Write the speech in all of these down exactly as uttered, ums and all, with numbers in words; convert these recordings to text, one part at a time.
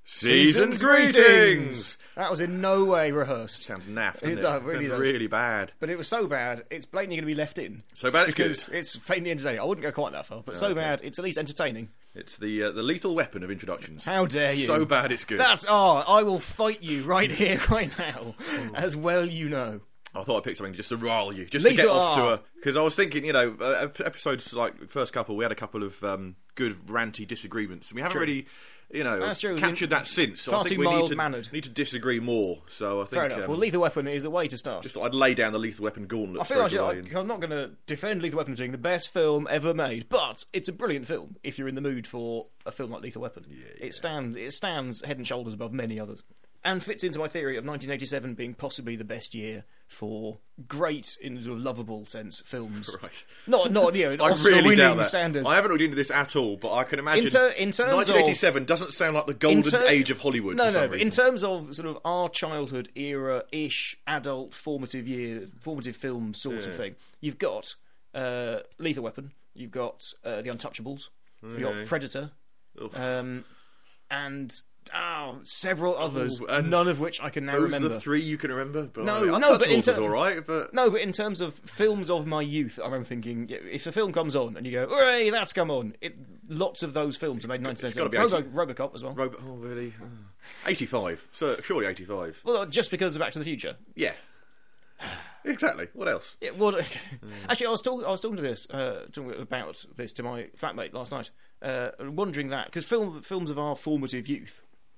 Season's greetings! That was in no way rehearsed. Sounds naff, doesn't It it? does, really Sounds does. really bad. But it was so bad, it's blatantly going to be left in. So bad it's because good. it's faintly entertaining. I wouldn't go quite that far, but so okay. bad, it's at least entertaining. It's the uh, the lethal weapon of introductions. How dare you? So bad it's good. That's, oh, I will fight you right here, right now, as well you know. I thought I'd pick something just to rile you, just Lethal to get off to R. a... Because I was thinking, you know, uh, episodes like first couple, we had a couple of um, good ranty disagreements. And we haven't True. really, you know, That's true. captured that since. So Far I think too we need to, mild-mannered. need to disagree more. So I think... Fair enough. Um, Well, Lethal Weapon is a way to start. just thought I'd lay down the lethal weapon gauntlet I feel like straight I, away and- I'm not going to defend Lethal Weapon as being the best film ever made, but it's a brilliant film if you're in the mood for a film like Lethal Weapon. yeah. It stands it stands head and shoulders above many others, and fits into my theory of nineteen eighty-seven being possibly the best year for great, in a sort of lovable sense, films. Right. Not not you know I Oscar really doubt winning that. standards. I haven't looked into this at all, but I can imagine In ter- in terms of- nineteen eighty-seven doesn't sound like the golden ter- age of Hollywood. No, for some no. But in reason. terms of sort of our childhood era-ish, adult, formative year, formative film sort of Yeah. thing, you've got uh, Lethal Weapon, you've got uh, The Untouchables, you've got Okay. Predator, Oof. um, and oh, several others, Ooh, and none of which I can now Those remember. are the three you can remember. But No, I mean, no, but in Untouchables ter- was all right. But No, but in terms of films of my youth, I remember thinking, yeah, if a film comes on and you go, hooray, that's come on, it, lots of those films are made in nineteen it's gotta seventy-seven. be Robo, Robocop as well. Robo- oh really? Oh. eighty-five. So surely eighty-five. Well, just because of Back to the Future. Yeah. Exactly. What else? Yeah, well, actually, I was talking. I was talking to this, uh, talking about this to my flatmate last night, uh, wondering that because film films of our formative youth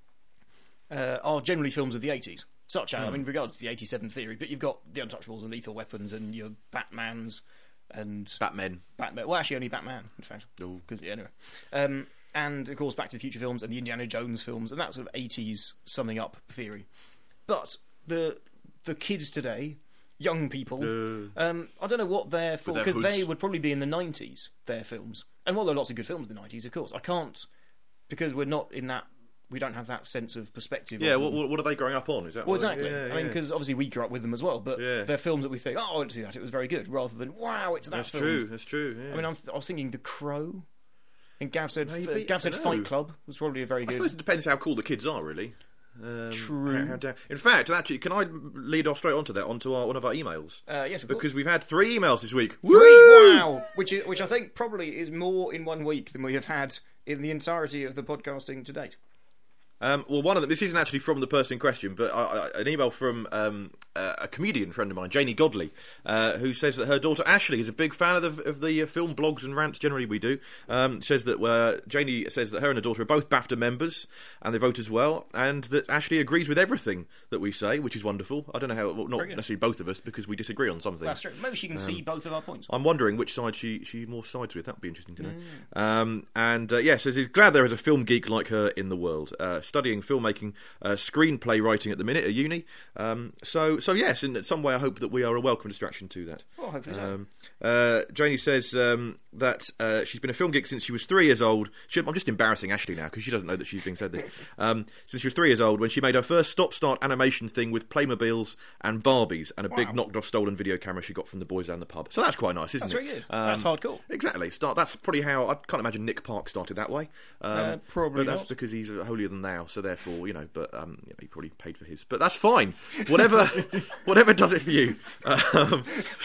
uh, are generally films of the eighties, such as I mean, regards to the eighty-seven theory. But you've got the Untouchables and Lethal Weapons and your Batmans and Batmen. Batman. Well, actually, only Batman, in fact. Ooh. Because yeah, anyway, um, and of course, Back to the Future films and the Indiana Jones films and that sort of eighties summing up theory. But the the kids today. Young people, Uh. um, I don't know what they're for their because they hoods. would probably be in the nineties. Their films, and while there are lots of good films in the nineties, of course, I can't because we're not in that. We don't have that sense of perspective. Yeah. of What, them. what what are they growing up on? Is that Well, what they- exactly. Yeah, I mean, yeah. because obviously we grew up with them as well, but Yeah. they're films that we think, oh, I went to see that; it was very good, rather than wow, it's that That's film. true. That's true. Yeah. I mean, I'm, I was thinking The Crow, and Gav said Maybe, Gav said I don't Fight know. Club was probably a very I good. suppose it depends how cool the kids are, really. Um, True. how- how da- In fact, actually, can I lead off straight onto that, onto our, one of our emails? Uh, yes, of course. Because we've had three emails this week. Three, Woo! wow, which is, which I think probably is more in one week than we have had in the entirety of the podcasting to date. Um, well, one of them. This isn't actually from the person in question, but I, I, an email from um, uh, a comedian friend of mine, Janie Godley, uh, who says that her daughter Ashley is a big fan of the, of the uh, film blogs and rants. Generally, we do. Um, says that uh, Janie says that her and her daughter are both BAFTA members, and they vote as well, and that Ashley agrees with everything that we say, which is wonderful. I don't know how. Well, not Very good. necessarily both of us, because we disagree on something. That's true. Maybe she can see both of our points. I'm wondering which side she, she more sides with. That would be interesting to know. Mm. Um, and uh, yeah, so he's glad there is a film geek like her in the world, uh, studying filmmaking, uh, screenplay writing at the minute at uni. Um, so so yes, in some way I hope that we are a welcome distraction to that. Well, hopefully so. Um, uh, Janie says um, that uh, she's been a film geek since she was three years old. She, I'm just embarrassing Ashley now because she doesn't know that she's being said this. Um, since she was three years old, when she made her first stop-start animation thing with Playmobiles and Barbies and a big Wow. knocked-off stolen video camera she got from the boys down the pub. So that's quite nice, isn't That's it? very good. Um, That's hardcore. Exactly. Start. That's probably how I can't imagine Nick Park started that way. Um, Uh, probably but that's not. because he's holier than thou. So therefore, you know, but um, you know, he probably paid for his. But that's fine. Whatever, whatever does it for you. Um,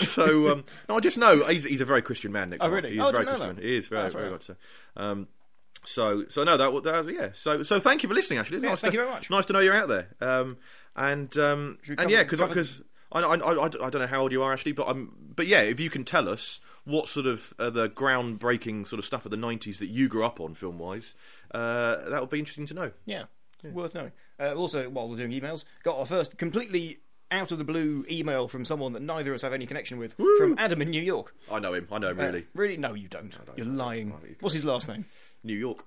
so um, no, I just know he's, he's a very Christian man, Nick. Oh, Park. really? He is Oh, I very didn't know Christian. that. He is very, Oh, that's very fair much so. Um, so, so no, that, that was, yeah. So, so thank you for listening. Actually, it's Yes, nice thank to, you very much. Nice to know you're out there. Um, and um, Should we and cover- yeah, because cover- because. I, I, I, I don't know how old you are, Ashley, but I'm. But yeah, if you can tell us what sort of uh, the groundbreaking sort of stuff of the nineties that you grew up on, film wise, uh, that would be interesting to know. Yeah, worth knowing. Uh, also, while we're doing emails, got our first completely out of the blue email from someone that neither of us have any connection with, Woo! from Adam in New York. I know him. I know him Uh, really. really? No, you don't. You're lying. I- What's his last name? New York.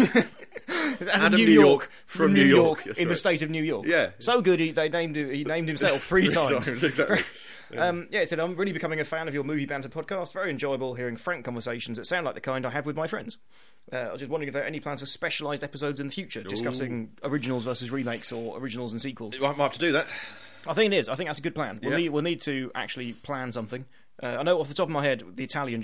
It's Adam, Adam New New York, York from New York. That's in the right. state of New York. Yeah. So good he, they named him, he named himself three times. exactly. Um, yeah, it said, I'm really becoming a fan of your Movie Banter podcast. Very enjoyable hearing frank conversations that sound like the kind I have with my friends. Uh, I was just wondering if there are any plans for specialised episodes in the future, discussing originals versus remakes or originals and sequels. I might have to do that. I think it is. I think that's a good plan. We'll, Yeah. need, we'll need to actually plan something. Uh, I know off the top of my head, The Italian Job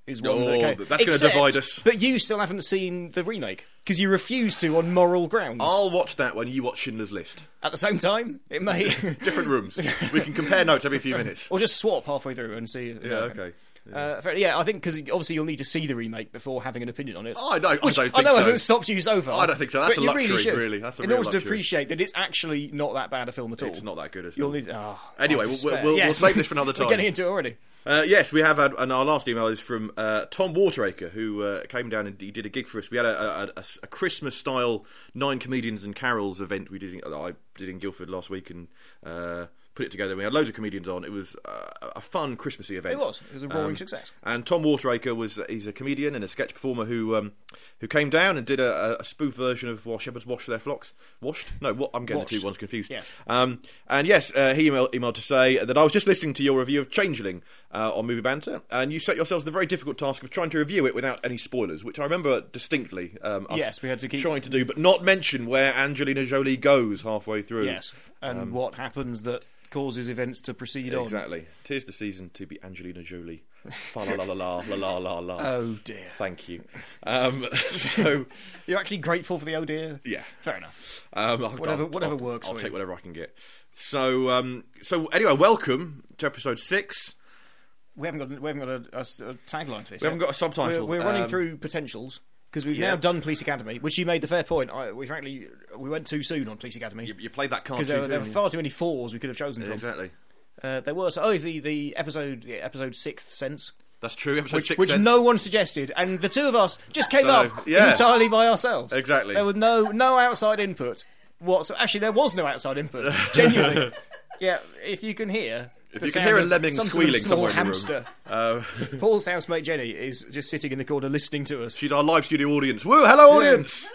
is one Oh, that came. that's gonna Except- divide us. But you still haven't seen the remake because you refuse to on moral grounds. I'll watch that when you watch Schindler's List. At the same time, it may. Different rooms. We can compare notes every few minutes. Or just swap halfway through and see. Yeah, okay. Uh, fair- yeah, I think because obviously you'll need to see the remake before having an opinion on it. Oh, I don't, Which I don't I think know so. hasn't stopped you so far. I don't think so. That's but a you really, luxury, should. really. That's a In real order to luxury. appreciate that it's actually not that bad a film at all. It's not that good at You'll all. need. Oh, Anyway, I we'll, despair. we'll, Yes. we'll save this for another time. We're getting into it already. Uh, yes, we have had, and our last email is from uh, Tom Wateracre, who uh, came down and he did a gig for us. We had a, a, a, a Christmas-style Nine Comedians and Carols event we did in, I did in Guildford last week and uh, put it together. We had loads of comedians on. It was uh, a fun Christmassy event. It was. It was a roaring Um, success. And Tom Wateracre was he's a comedian and a sketch performer who um, who came down and did a, a spoof version of While Shepherds Wash Their Flocks. Washed? No, what? I'm getting Washed. the two ones confused. Yes. Um, and yes, uh, he emailed, emailed to say that I was just listening to your review of Changeling uh, on Movie Banter, and you set yourselves the very difficult task of trying to review it without any spoilers, which I remember distinctly. Um, us Yes, we had to keep- trying to do, but not mention where Angelina Jolie goes halfway through. Yes, and what happens that causes events to proceed on. Exactly. Tis the season to be Angelina Jolie. Fa la la la la la la la la. Oh dear. Thank you. Um, so You're actually grateful for the oh dear? yeah, Fair enough. um, I'll, Whatever- I'll- whatever I'll- works I'll for take you. whatever I can get. So um, so anyway, welcome to episode six. We haven't got we haven't got a, a- a tagline for this. We haven't got a subtitle. We're, we're running Um, through potentials because we've yeah. now done Police Academy, which you made the fair point. I, we frankly we went too soon on Police Academy You, you played that card because too there, were- there were soon. far too many fours we could have chosen Yeah, from. exactly. Uh, there were so oh the the episode the episode Sixth Sense, That's true. Episode which, six. which cents. no one suggested, and the two of us just came No, up yeah. entirely by ourselves. Exactly. There was no no outside input. What? So actually, there was no outside input. Genuinely, yeah. If you can hear. If the you can sound hear a of lemming some sort squealing of small somewhere in the hamster. room. Uh, Paul's housemate Jenny is just sitting in the corner listening to us. she's our live studio audience. Woo! Hello, audience.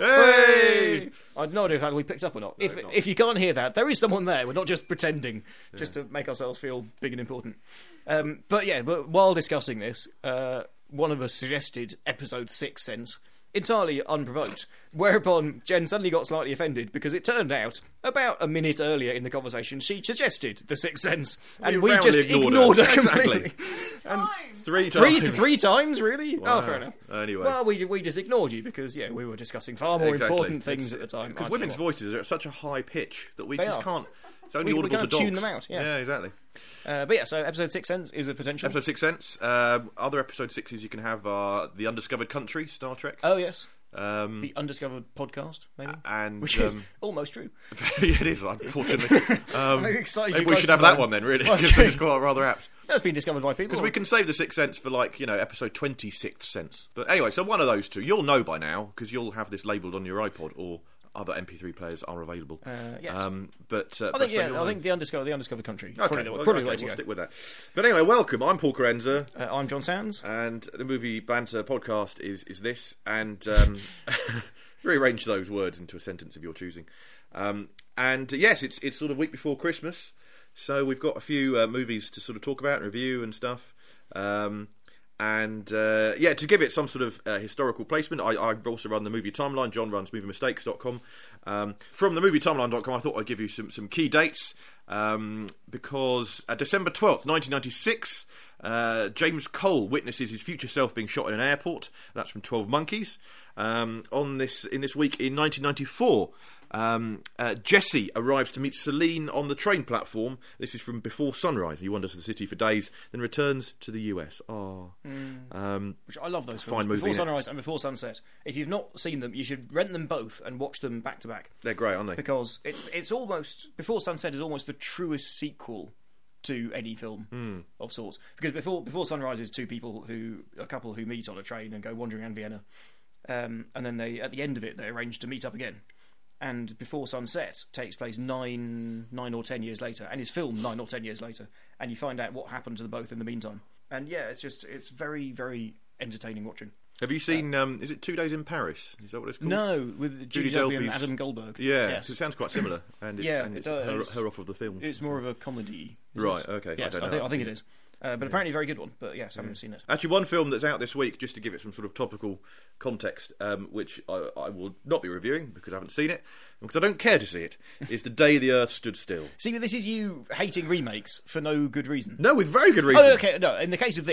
Hey! I have no idea if that will be picked up or not. if it's not. if you can't hear that, there is someone there. We're not just pretending, just to make ourselves feel big and important. Um, but yeah, but while discussing this, uh, one of us suggested episode six sense. Entirely unprovoked, whereupon Jen suddenly got slightly offended because it turned out about a minute earlier in the conversation she suggested the Sixth Sense, and we, roundly just ignored ignored her. her, Exactly. completely. Times. Three Three, times. three times, really? Wow. Oh, fair enough. Anyway. Well, we we just ignored you because yeah, we were discussing far more Exactly. important things at the time. I Because don't women's know what. voices are at such a high pitch that we They just are. can't. It's only We- we audible to can't dogs. tune them out, yeah. exactly. Uh, but yeah, so episode six sense is a potential. Episode six cents. Um, other episode sixes you can have are the Undiscovered Country, Star Trek, Oh yes, um, the undiscovered podcast, maybe, and which is um, almost true. yeah, it is unfortunately. Um, I'm excited maybe you we guys should have know that that. one then, really. Well, Because true. it's quite rather apt. That's been discovered by people. Because we can save the sixth sense for like you know episode twenty sixth sense. But anyway, so one of those two you'll know by now because you'll have this labelled on your iPod or other M P three players are available. Uh, yes. Um, but uh, I but think so yeah, you'll I know. think the undiscovered, the undiscovered country. Okay, probably the, well, probably okay, the way to we'll go. stick with that. But anyway, welcome. I'm Paul Carenza, Uh, I'm John Sands. and the Movie Banter podcast is is this, and um, rearrange those words into a sentence of your choosing. Um, and uh, yes, it's it's sort of week before Christmas, so we've got a few uh, movies to sort of talk about and review and stuff. Um, and uh, yeah, to give it some sort of uh, historical placement, I, I also run the Movie Timeline. John runs movie mistakes dot com. Um, from the movie timeline dot com, I thought I'd give you some, some key dates um, because uh, December twelfth, nineteen ninety-six, uh, James Cole witnesses his future self being shot in an airport. That's from twelve Monkeys. Um, on this in this week in nineteen ninety-four, um, uh, Jesse arrives to meet Celine on the train platform. This is from Before Sunrise. He wanders the city for days, then returns to the U S. Oh, um, Which I love those Fine films. movie, Before innit? Sunrise and Before Sunset. If you've not seen them, you should rent them both and watch them back to back they're great, aren't they? because it's it's almost Before Sunset is almost the truest sequel to any film Hmm. of sorts. Because before Before Sunrise is two people who a couple who meet on a train and go wandering around Vienna, um, and then they at the end of it they arrange to meet up again. And Before Sunset takes place nine nine or ten years later, and is filmed nine or ten years later, and you find out what happened to them both in the meantime. And yeah, it's just it's very very entertaining watching. Have you seen? Um, is it Two Days in Paris? Is that what it's called? No, with Judy, Judy Delpy and Delpy's- Adam Goldberg. Yeah, yes. 'cause it sounds quite similar, and it's, Yeah, and it's it her, does. her off of the films. It's more of a comedy. isn't Right, it? okay, I Yes, don't I, know. think, I I've think seen it is. Uh, but apparently a very good one. But yes, I haven't seen it. Actually, one film that's out this week, just to give it some sort of topical context, um, which I, I will not be reviewing because I haven't seen it, because I don't care to see it, is The Day the Earth Stood Still. See, this is you hating remakes for no good reason. No, with very good reason. Oh, okay. No, in the case of this,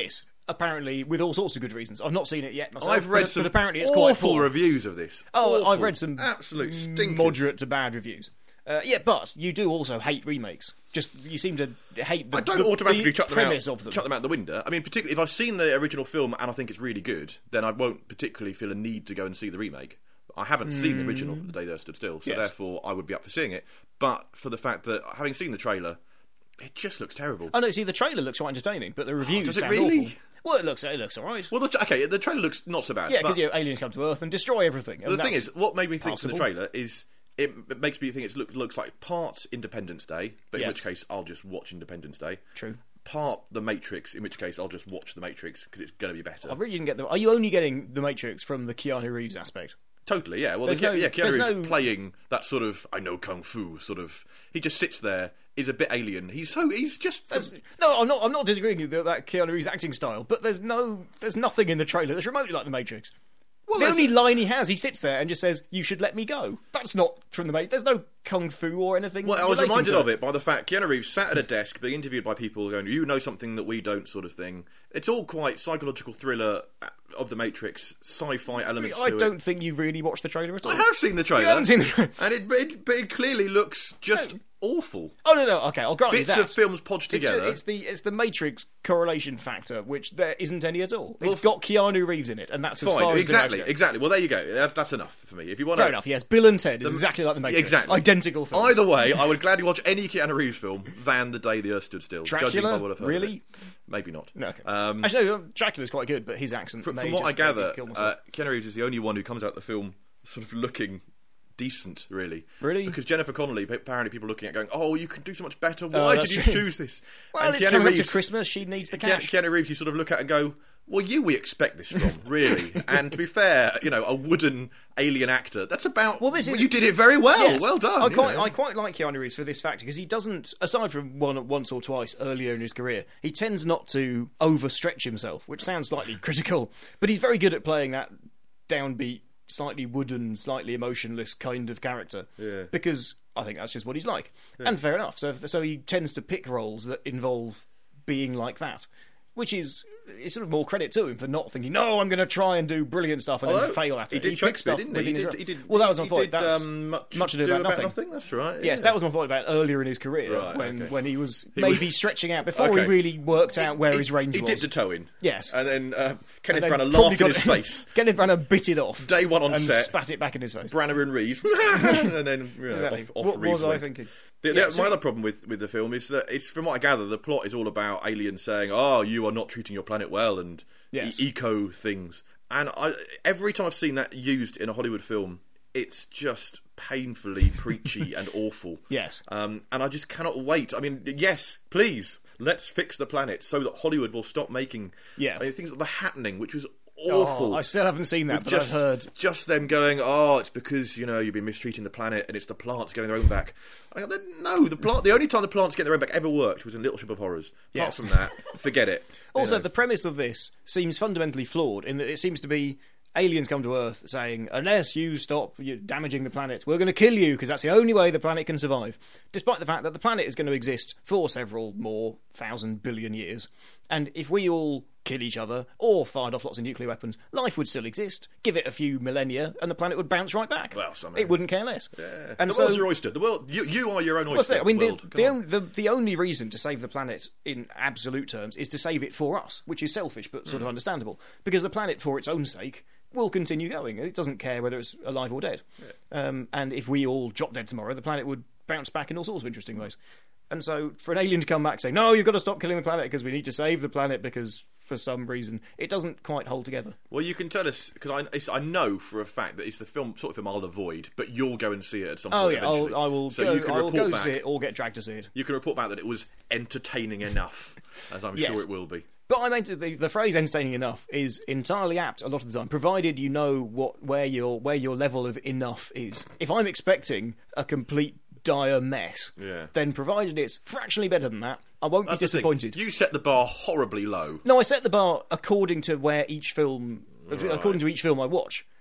apparently with all sorts of good reasons. I've not seen it yet myself. I've read but, some but apparently it's quite awful poor. reviews of this. Oh, Awful. I've read some absolute stinkers. moderate to bad reviews. Uh, yeah, but you do also hate remakes. Just you seem to hate the, I don't the, automatically the chuck them premise out, of them. chuck them out the window. I mean, particularly if I've seen the original film and I think it's really good, then I won't particularly feel a need to go and see the remake. I haven't seen the original The Day the Earth Stood Still, so Yes. therefore I would be up for seeing it. But for the fact that having seen the trailer, it just looks terrible. Oh no, see the trailer looks quite entertaining, but the reviews does it sound really? awful. Well, it looks it looks alright. Well, the, okay, the trailer looks not so bad. Yeah, but- because you know, aliens come to Earth and destroy everything. And But the thing that's is, what made me think passable. for the trailer is it, it makes me think it look, looks like part Independence Day, but in Yes. which case I'll just watch Independence Day. True. Part The Matrix, in which case I'll just watch The Matrix because it's going to be better. I really didn't get the. Are you only getting the Matrix from the Keanu Reeves aspect? Totally, yeah. Well, There's the, Ke- no- yeah, Keanu there's Reeves no- playing that sort of I know kung fu sort of. He just sits there, is a bit alien. He's so he's just. There's, no, I'm not. I'm not disagreeing with you about Keanu Reeves' acting style, but there's no. There's nothing in the trailer that's remotely like the Matrix. Well, the that's- only line he has, he sits there and just says, "You should let me go." That's not from the Matrix. There's no kung fu or anything. Well, I was relating reminded to of it by the fact Keanu Reeves sat at a desk being interviewed by people going, "You know something that we don't," sort of thing. It's all quite psychological thriller of the Matrix, sci-fi elements I to don't it. think you've really watched the trailer at all. I have seen the trailer. You haven't seen the trailer. and it, it, but it clearly looks just awful. Oh no, no, okay, I'll grant Bits you that. of films podged It's, together. it's the it's the Matrix correlation factor, which there isn't any at all. Well, It's got Keanu Reeves in it, and that's as Fine, far as exactly, it's exactly. Well, there you go. That's, that's enough for me. If you want Fair to, enough. Yes, Bill and Ted is exactly like the Matrix. Exactly. Identical films. Either way, I would gladly watch any Keanu Reeves film than The Day the Earth Stood Still. Dracula? Judging by what I've heard of Really? it. Maybe not. No, okay. Um, Actually, no, Dracula's quite good, but his accent. From, may from what just I gather, make me kill myself. uh, Keanu Reeves is the only one who comes out the film sort of looking decent, really. Really? Because Jennifer Connelly, apparently people are looking at going, "Oh, you could do so much better. Oh, Why did that's you true. choose this?" well, And it's Keanu coming up Reeves- to Christmas. She needs the Keanu, cash. Keanu Reeves, you sort of look at and go, "Well, you we expect this from, really." And to be fair, you know, a wooden alien actor. That's about. Well, this is- you did it very well. Yes. Well done. I you quite, know. I quite like Keanu Reeves for this factor because he doesn't, aside from one once or twice earlier in his career, he tends not to overstretch himself, which sounds slightly critical. But he's very good at playing that downbeat, slightly wooden, slightly emotionless kind of character. Yeah. Because I think that's just what he's like, and fair enough. So, so he tends to pick roles that involve being like that. Which is it's sort of more credit to him for not thinking, no, I'm going to try and do brilliant stuff and Although, then fail at it. He did picks Shakespeare, stuff didn't he? within He his did, he did, well, that was my he point. Did, That's um, much, much ado about nothing. That's right. Yes, yeah. that was my point about earlier in his career Right, when, okay. when he was He maybe was- stretching out before Okay. he really worked out where he, his range he was. dipped a toe in. Yes. And then uh, Kenneth And then Branagh probably laughed in got- his face. Kenneth Branagh bit it off. Day one on and set. spat it back in his face. Branagh and Reeves. and then you know, Exactly. off, off What Reeves was I went. thinking? The, the, Yeah, so- my other problem with, with the film is that it's, from what I gather, the plot is all about aliens saying, "Oh, you are not treating your planet well," and Yes. e- eco things. And I, every time I've seen that used in a Hollywood film, it's just painfully preachy and awful. Yes. Um, and I just cannot wait. I mean, yes, please, let's fix the planet so that Hollywood will stop making Yeah. I mean, things like The Happening, which was awful. Oh, I still haven't seen that, With but just, I've heard. just them going, "Oh, it's because you know you've been mistreating the planet, and it's the plants getting their own back." I go, no, the plant. The only time the plants get their own back ever worked was in Little Shop of Horrors. Apart Yes. from that, forget it. You Also, know. the premise of this seems fundamentally flawed in that it seems to be aliens come to Earth saying, unless you stop you damaging the planet, we're going to kill you because that's the only way the planet can survive. Despite the fact that the planet is going to exist for several more thousand billion years. And if we all kill each other or fired off lots of nuclear weapons, life would still exist. Give it a few millennia and the planet would bounce right back. Well, somehow. It wouldn't care less. Yeah. And the so, world's your oyster. The world, you, you are your own oyster. What's that? I mean, the, world. Come the, on. on, the, the only reason to save the planet in absolute terms is to save it for us, which is selfish but sort of understandable. Because the planet, for its own sake, will continue going. It doesn't care whether it's alive or dead. Yeah. Um, and if we all drop dead tomorrow, the planet would bounce back in all sorts of interesting ways. And so for an alien to come back saying, no, you've got to stop killing the planet because we need to save the planet because for some reason, it doesn't quite hold together. Well, you can tell us because I, it's- I know for a fact that it's the film sort of film I'll avoid, but you'll go and see it at some Oh point. yeah, I'll, eventually. I will So go, you can I will report go back. see it or get dragged to see it. You can report back that it was entertaining enough, as I'm Yes. sure it will be. But I mean, the, the phrase "entertaining enough" is entirely apt a lot of the time, provided you know what where your where your level of enough is. If I'm expecting a complete dire mess, Yeah. then provided it's fractionally better than that, I won't That's be the thing. disappointed. You set the bar horribly low. No, I set the bar according to where each film, according to each film I watch.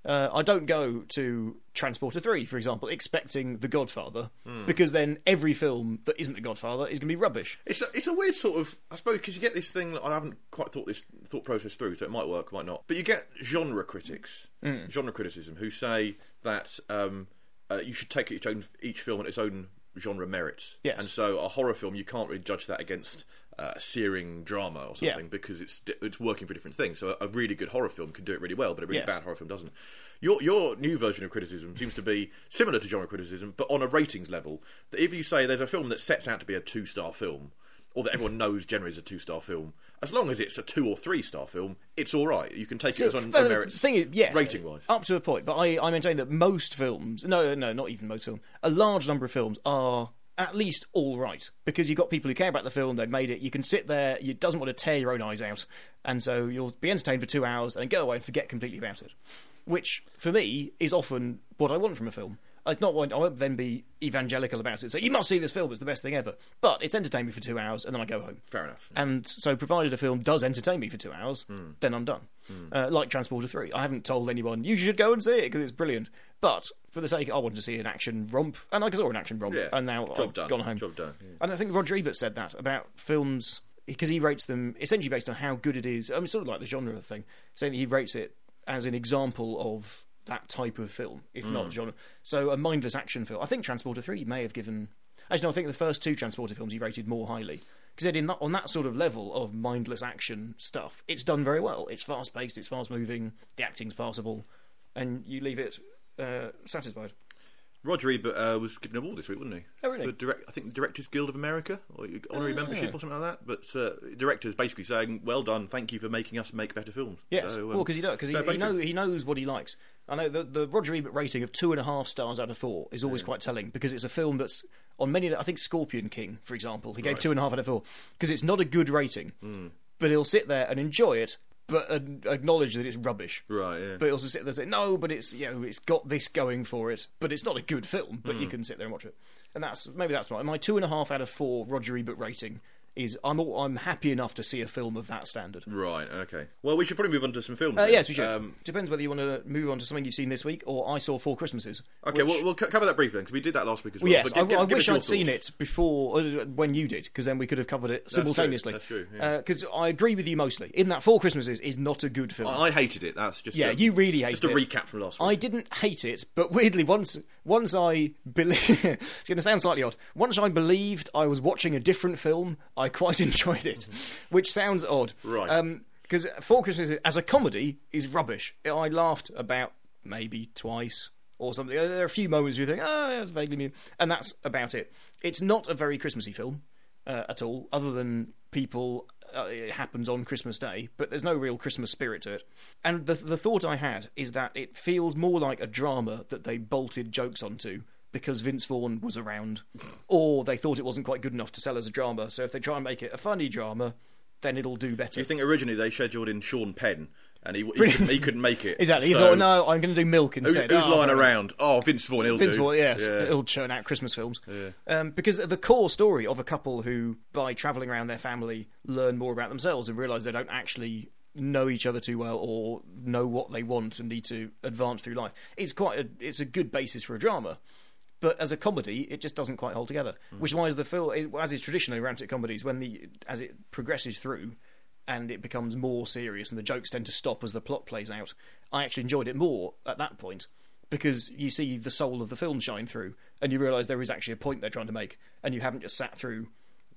Uh, I don't go to Transporter three, for example, expecting The Godfather, Hmm. because then every film that isn't The Godfather is going to be rubbish. It's a, it's a weird sort of, I suppose, because you get this thing. I haven't quite thought this thought process through, so it might work, might not. But you get genre critics, Mm. genre criticism, who say that um, uh, you should take each own each film on its own genre merits. Yes. And so a horror film, you can't really judge that against uh, a searing drama or something, Yeah. because it's it's working for different things. So a really good horror film can do it really well, but a really Yes. bad horror film doesn't. Your your new version of criticism seems to be similar to genre criticism, but on a ratings level. That if you say there's a film that sets out to be a two star film, or that everyone knows generally is a two star film, as long as it's a two or three star film, it's all right. You can take it as on, Well, on the merits, thing is, yes, rating wise. up to a point. But I, I maintain that most films, no, no, not even most films, a large number of films are at least all right, because you've got people who care about the film, they've made it, you can sit there, you doesn't want to tear your own eyes out, and so you'll be entertained for two hours and then go away and forget completely about it, which for me is often what I want from a film. It's not what I won't then be evangelical about it, so you must see this film, it's the best thing ever, but it's entertained me for two hours and then I go home. Fair enough. And so, provided a film does entertain me for two hours, then I'm done. Uh, like Transporter three. I haven't told anyone, you should go and see it because it's brilliant. But for the sake, I wanted to see an action romp, and I saw an action romp, Yeah. and now Job I've done. gone home. Job done. Yeah. And I think Roger Ebert said that about films, because he rates them essentially based on how good it is. I mean, sort of like the genre thing, saying he rates it as an example of that type of film, if not genre. So a mindless action film. I think Transporter three may have given... Actually, no, I think the first two Transporter films he rated more highly. Because in that, on that sort of level of mindless action stuff, it's done very well. It's fast-paced, it's fast-moving, the acting's passable, and you leave it uh, satisfied. Roger Ebert uh, was given an award this week, wasn't he? Oh, really? For direct, I think Directors Guild of America, or honorary Oh, membership, yeah. or something like that. But uh, directors basically saying, "Well done, thank you for making us make better films." Yes, So, um, well, because he does, because he, fair play he, to know, him. he knows what he likes. I know the, the Roger Ebert rating of two and a half stars out of four is always quite telling, because it's a film that's on many. I think Scorpion King, for example, he gave Right. two and a half out of four because it's not a good rating, but he'll sit there and enjoy it, but uh, acknowledge that it's rubbish. Right, yeah. But he'll also sit there and say, no, but it's you know it's got this going for it, but it's not a good film, but you can sit there and watch it. And that's maybe that's my my two and a half out of four Roger Ebert rating is I'm all, I'm happy enough to see a film of that standard. Right, okay. Well, we should probably move on to some films. Uh, then. yes, we should. Um, Depends whether you want to move on to something you've seen this week or I Saw Four Christmases. okay, which- we'll, we'll co- cover that briefly because we did that last week as well. Well, yes, But give- I, give- I give us wish your I'd seen thoughts. it before uh, when you did, because then we could have covered it simultaneously. That's true, yeah. Because I agree with you mostly. In that, Four Christmases is not a good film. I I hated it. That's just yeah, a, you really hated just a it. recap from last week. I didn't hate it, but weirdly, once once I believe, it's going to sound slightly odd. Once I believed I was watching a different film, I quite enjoyed it, which sounds odd. Right. Um, because Four Christmases as a comedy is rubbish. I laughed about maybe twice or something. There are a few moments where you think, oh, yeah, it's vaguely amusing, and that's about it. It's not a very Christmassy film uh, at all, other than people. Uh, it happens on Christmas Day, but there's no real Christmas spirit to it. And the the thought I had is that it feels more like a drama that they bolted jokes onto because Vince Vaughn was around, or they thought it wasn't quite good enough to sell as a drama. So if they try and make it a funny drama, then it'll do better. Do you think originally they scheduled in Sean Penn and he, he, couldn't, he couldn't make it? Exactly. He So, thought, no, I'm going to do Milk Who, instead. who's Oh, lying fair enough. around? Oh, Vince Vaughn, he'll Vince do. Vaughn, yes, Yeah. he'll churn out Christmas films. Yeah. Um, because the core story of a couple who, by travelling around their family, learn more about themselves and realise they don't actually know each other too well or know what they want and need to advance through life. It's quite a, it's a good basis for a drama. But as a comedy, it just doesn't quite hold together. Mm. Which is why, as the film, as is traditionally romantic comedies, when the as it progresses through and it becomes more serious and the jokes tend to stop as the plot plays out, I actually enjoyed it more at that point because you see the soul of the film shine through and you realise there is actually a point they're trying to make and you haven't just sat through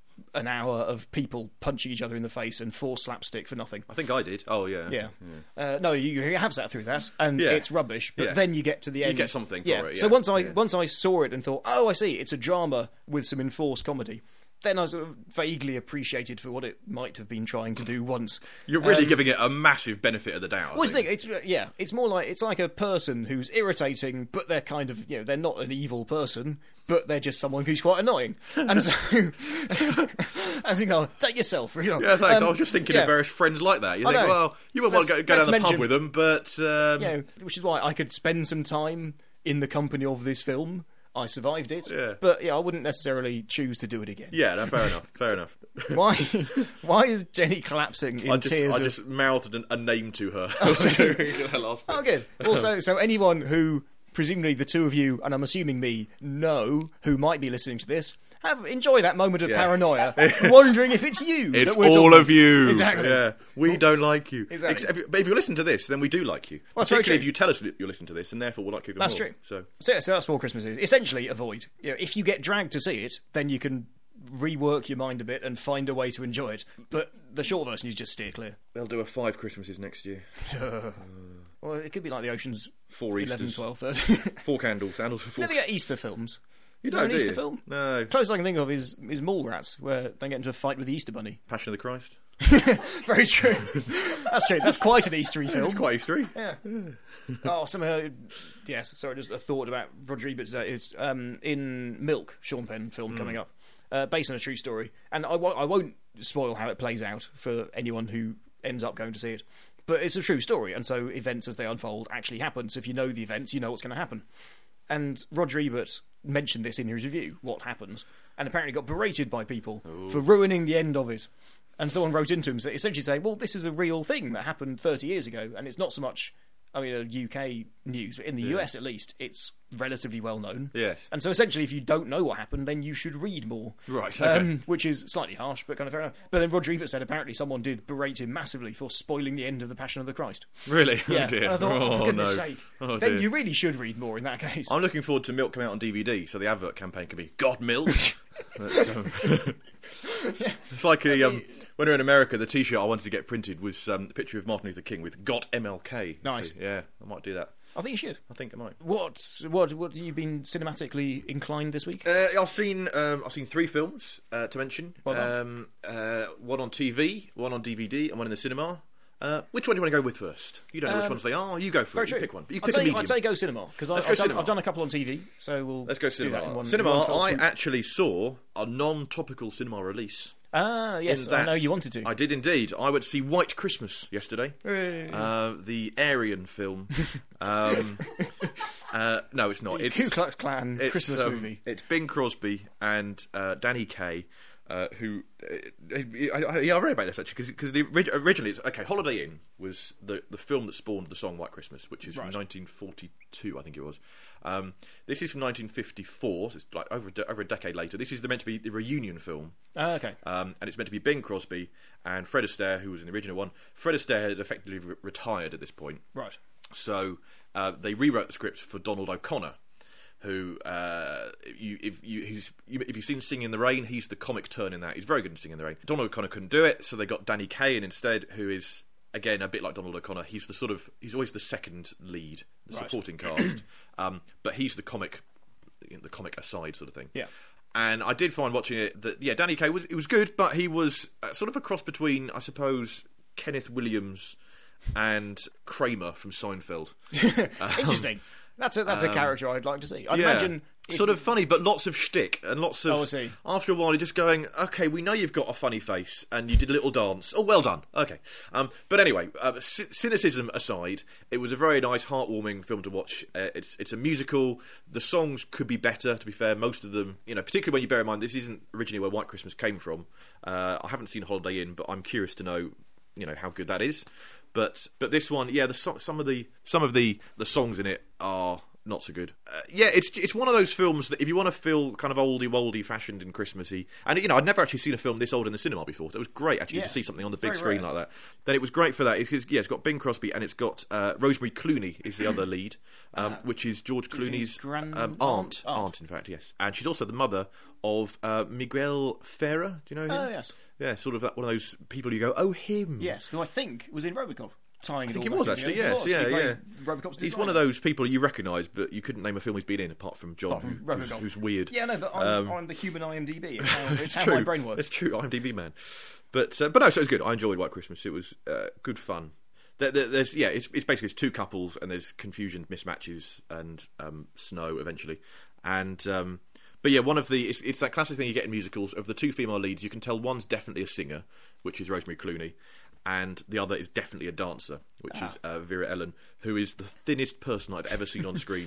an hour of people punching each other in the face and forced slapstick for nothing. I think I did. Oh, yeah. Yeah. Uh, no, you, you have sat through that, and Yeah. it's rubbish. But Yeah. then you get to the end. get something for yeah. it, So yeah. once I Yeah. once I saw it and thought, oh, I see, it's a drama with some enforced comedy. Then I sort of vaguely appreciated for what it might have been trying to do once. You're really Um, giving it a massive benefit of the doubt. I Well, it's the think. thing, it's yeah, it's more like it's like a person who's irritating, but they're kind of you know they're not an evil person, but they're just someone who's quite annoying. And so, as you go, take yourself. You know, Yeah, thanks. um, I was just thinking yeah. of various friends like that. You I think, know. well, you wouldn't want to go, Let's- go down let's the pub mention- with them, but um, you know, which is why I could spend some time in the company of this film. I survived it. Yeah. But yeah, I wouldn't necessarily choose to do it again. Yeah, no, fair enough. Fair enough. Why? Why is Jenny collapsing in I just, tears? I of... just mouthed an, a name to her. Oh, so- that last bit. Oh, good. Also, so anyone who, presumably the two of you, and I'm assuming me, know, who might be listening to this, have enjoy that moment of Yeah. paranoia, wondering if it's you. It's that we're all talking. of you. Exactly. Yeah. We don't like you. Exactly. Except, but if you listen to this, then we do like you. Well, that's very Particularly true. if you tell us that you listen to this, and therefore we'll like you even That's more. true. So, So, yeah, so that's Four Christmases. Essentially, avoid. You know, if you get dragged to see it, then you can rework your mind a bit and find a way to enjoy it. But the short version is just steer clear. they'll do a five Christmases next year. Well, it could be like the Ocean's Four eleven, Easters. twelve, thirteen. Four candles. Candles for four. Never get Easter films. You Is there don't, an do Easter you? film? No. Closest I can think of is is Mallrats, where they get into a fight with the Easter Bunny. Passion of the Christ. Very true. That's true. That's quite an Eastery film. It's quite Eastery. Yeah. Oh, somehow. Yes. Sorry, just a thought about Roger Ebert today. Is um, in Milk, Sean Penn film coming up, uh, based on a true story, and I, w- I won't spoil how it plays out for anyone who ends up going to see it. But it's a true story, and so events as they unfold actually happen. So if you know the events, you know what's going to happen. And Roger Ebert mentioned this in his review, what happens, and apparently got berated by people Ooh. for ruining the end of it. And someone wrote into him essentially saying, well, this is a real thing that happened thirty years ago, and it's not so much, I mean, a U K news, but in the U S at least, it's relatively well known. Yes. And so essentially, if you don't know what happened, then you should read more. Right, okay. Um, which is slightly harsh, but kind of fair enough. But then Roger Ebert said apparently someone did berate him massively for spoiling the end of The Passion of the Christ. Really? Yeah. Oh dear. And I thought, oh, for Oh, goodness no. sake. Oh, then dear. you really should read more in that case. I'm looking forward to Milk coming out on D V D, so the advert campaign can be God Milk. That's, um, It's like a, um, when we were in America, the T-shirt I wanted to get printed was um, a picture of Martin Luther King with "Got M L K." Nice. So, yeah, I might do that. I think you should. I think I might. What what what have you been cinematically inclined this week? Uh, I've seen um, I've seen three films uh, to mention. Well done. um, uh, one on T V, one on D V D, and one in the cinema. Uh, which one do you want to go with first? You don't know which Um, ones they are. You go for Very it. You true. pick one. You I'd pick say, a medium. I'd say go cinema because I've, Let's go I've, done- cinema. I've done a couple on T V, so we'll Let's go do cinema. that in one, cinema. in one fell I swoop. actually saw a non-topical cinema release. Ah, yes, in I that- know you wanted to. I did indeed. I went to see White Christmas yesterday. Hooray. Uh, the Aryan film. um, uh, no, it's not. It's Ku Klux Klan it's, Christmas um, movie. It's Bing Crosby and uh, Danny Kaye. Uh, who uh, I, I, yeah, I read about this actually because the orig- originally it's, okay. Holiday Inn was the the film that spawned the song White Christmas, which is from Right. nineteen forty-two, I think it was. Um, this is from nineteen fifty-four, so it's like over a de- over a decade later. This is the, meant to be the reunion film. Ah, okay. Um, and it's meant to be Bing Crosby and Fred Astaire, who was in the original one. Fred Astaire had effectively re- retired at this point, Right. so uh, they rewrote the script for Donald O'Connor, who uh, you, if you he's, you, if you've seen Singing in the Rain, he's the comic turn in that. He's very good in Singing in the Rain. Donald O'Connor couldn't do it, so they got Danny Kaye in instead, who is again a bit like Donald O'Connor. He's the sort of he's always the second lead, the Right. supporting cast, um, but he's the comic, you know, the comic aside sort of thing. Yeah. And I did find watching it that yeah, Danny Kaye was it was good, but he was uh, sort of a cross between, I suppose, Kenneth Williams and Kramer from Seinfeld. Interesting. That's a that's a character I'd like to see. I'd Um, Yeah. imagine if- Sort of funny, but lots of shtick and lots of. Oh, I see. After a while, you're just going, okay, we know you've got a funny face and you did a little dance. Oh, well done. Okay. Um, but anyway, uh, c- cynicism aside, it was a very nice, heartwarming film to watch. Uh, it's it's a musical. The songs could be better, to be fair. Most of them, you know, particularly when you bear in mind this isn't originally where White Christmas came from. Uh, I haven't seen Holiday Inn, but I'm curious to know, you know, how good that is. But but this one, yeah, the so- some of the some of the, the songs in it are not so good. Uh, yeah, it's it's one of those films that if you want to feel kind of oldie woldy fashioned and Christmassy, and you know I'd never actually seen a film this old in the cinema before, so it was great actually Yeah. to see something on the big Very screen rare. like that. Then it was great for that. It's, it's, yeah, it's got Bing Crosby and it's got uh, Rosemary Clooney is the other lead, um, which is George Clooney's grand- um, aunt, aunt? aunt in fact, yes, and she's also the mother of uh, Miguel Ferrer. Do you know him? Oh, yes. Yeah, sort of one of those people you go, oh him. Yes, who I think was in Robocop. Tying I it think all he was back in. actually, Yeah, he yes, was. yeah, He plays yeah. Robocop's He's designer. one of those people you recognise, but you couldn't name a film he's been in apart from John, Apart from who- who's, Robocop. who's weird. Yeah, no, but I'm, Um, I'm the human IMDb. It's how, it's It's how true. my brain works. It's true. IMDb man, but uh, but no, so it was good. I enjoyed White Christmas. It was uh, good fun. There, there, there's yeah, it's, it's basically it's two couples and there's confusion, mismatches, and um, snow eventually, and. Um, But yeah, one of the it's, it's that classic thing you get in musicals of the two female leads. You can tell one's definitely a singer, which is Rosemary Clooney, and the other is definitely a dancer, which is uh, Vera Ellen, who is the thinnest person I've ever seen on screen.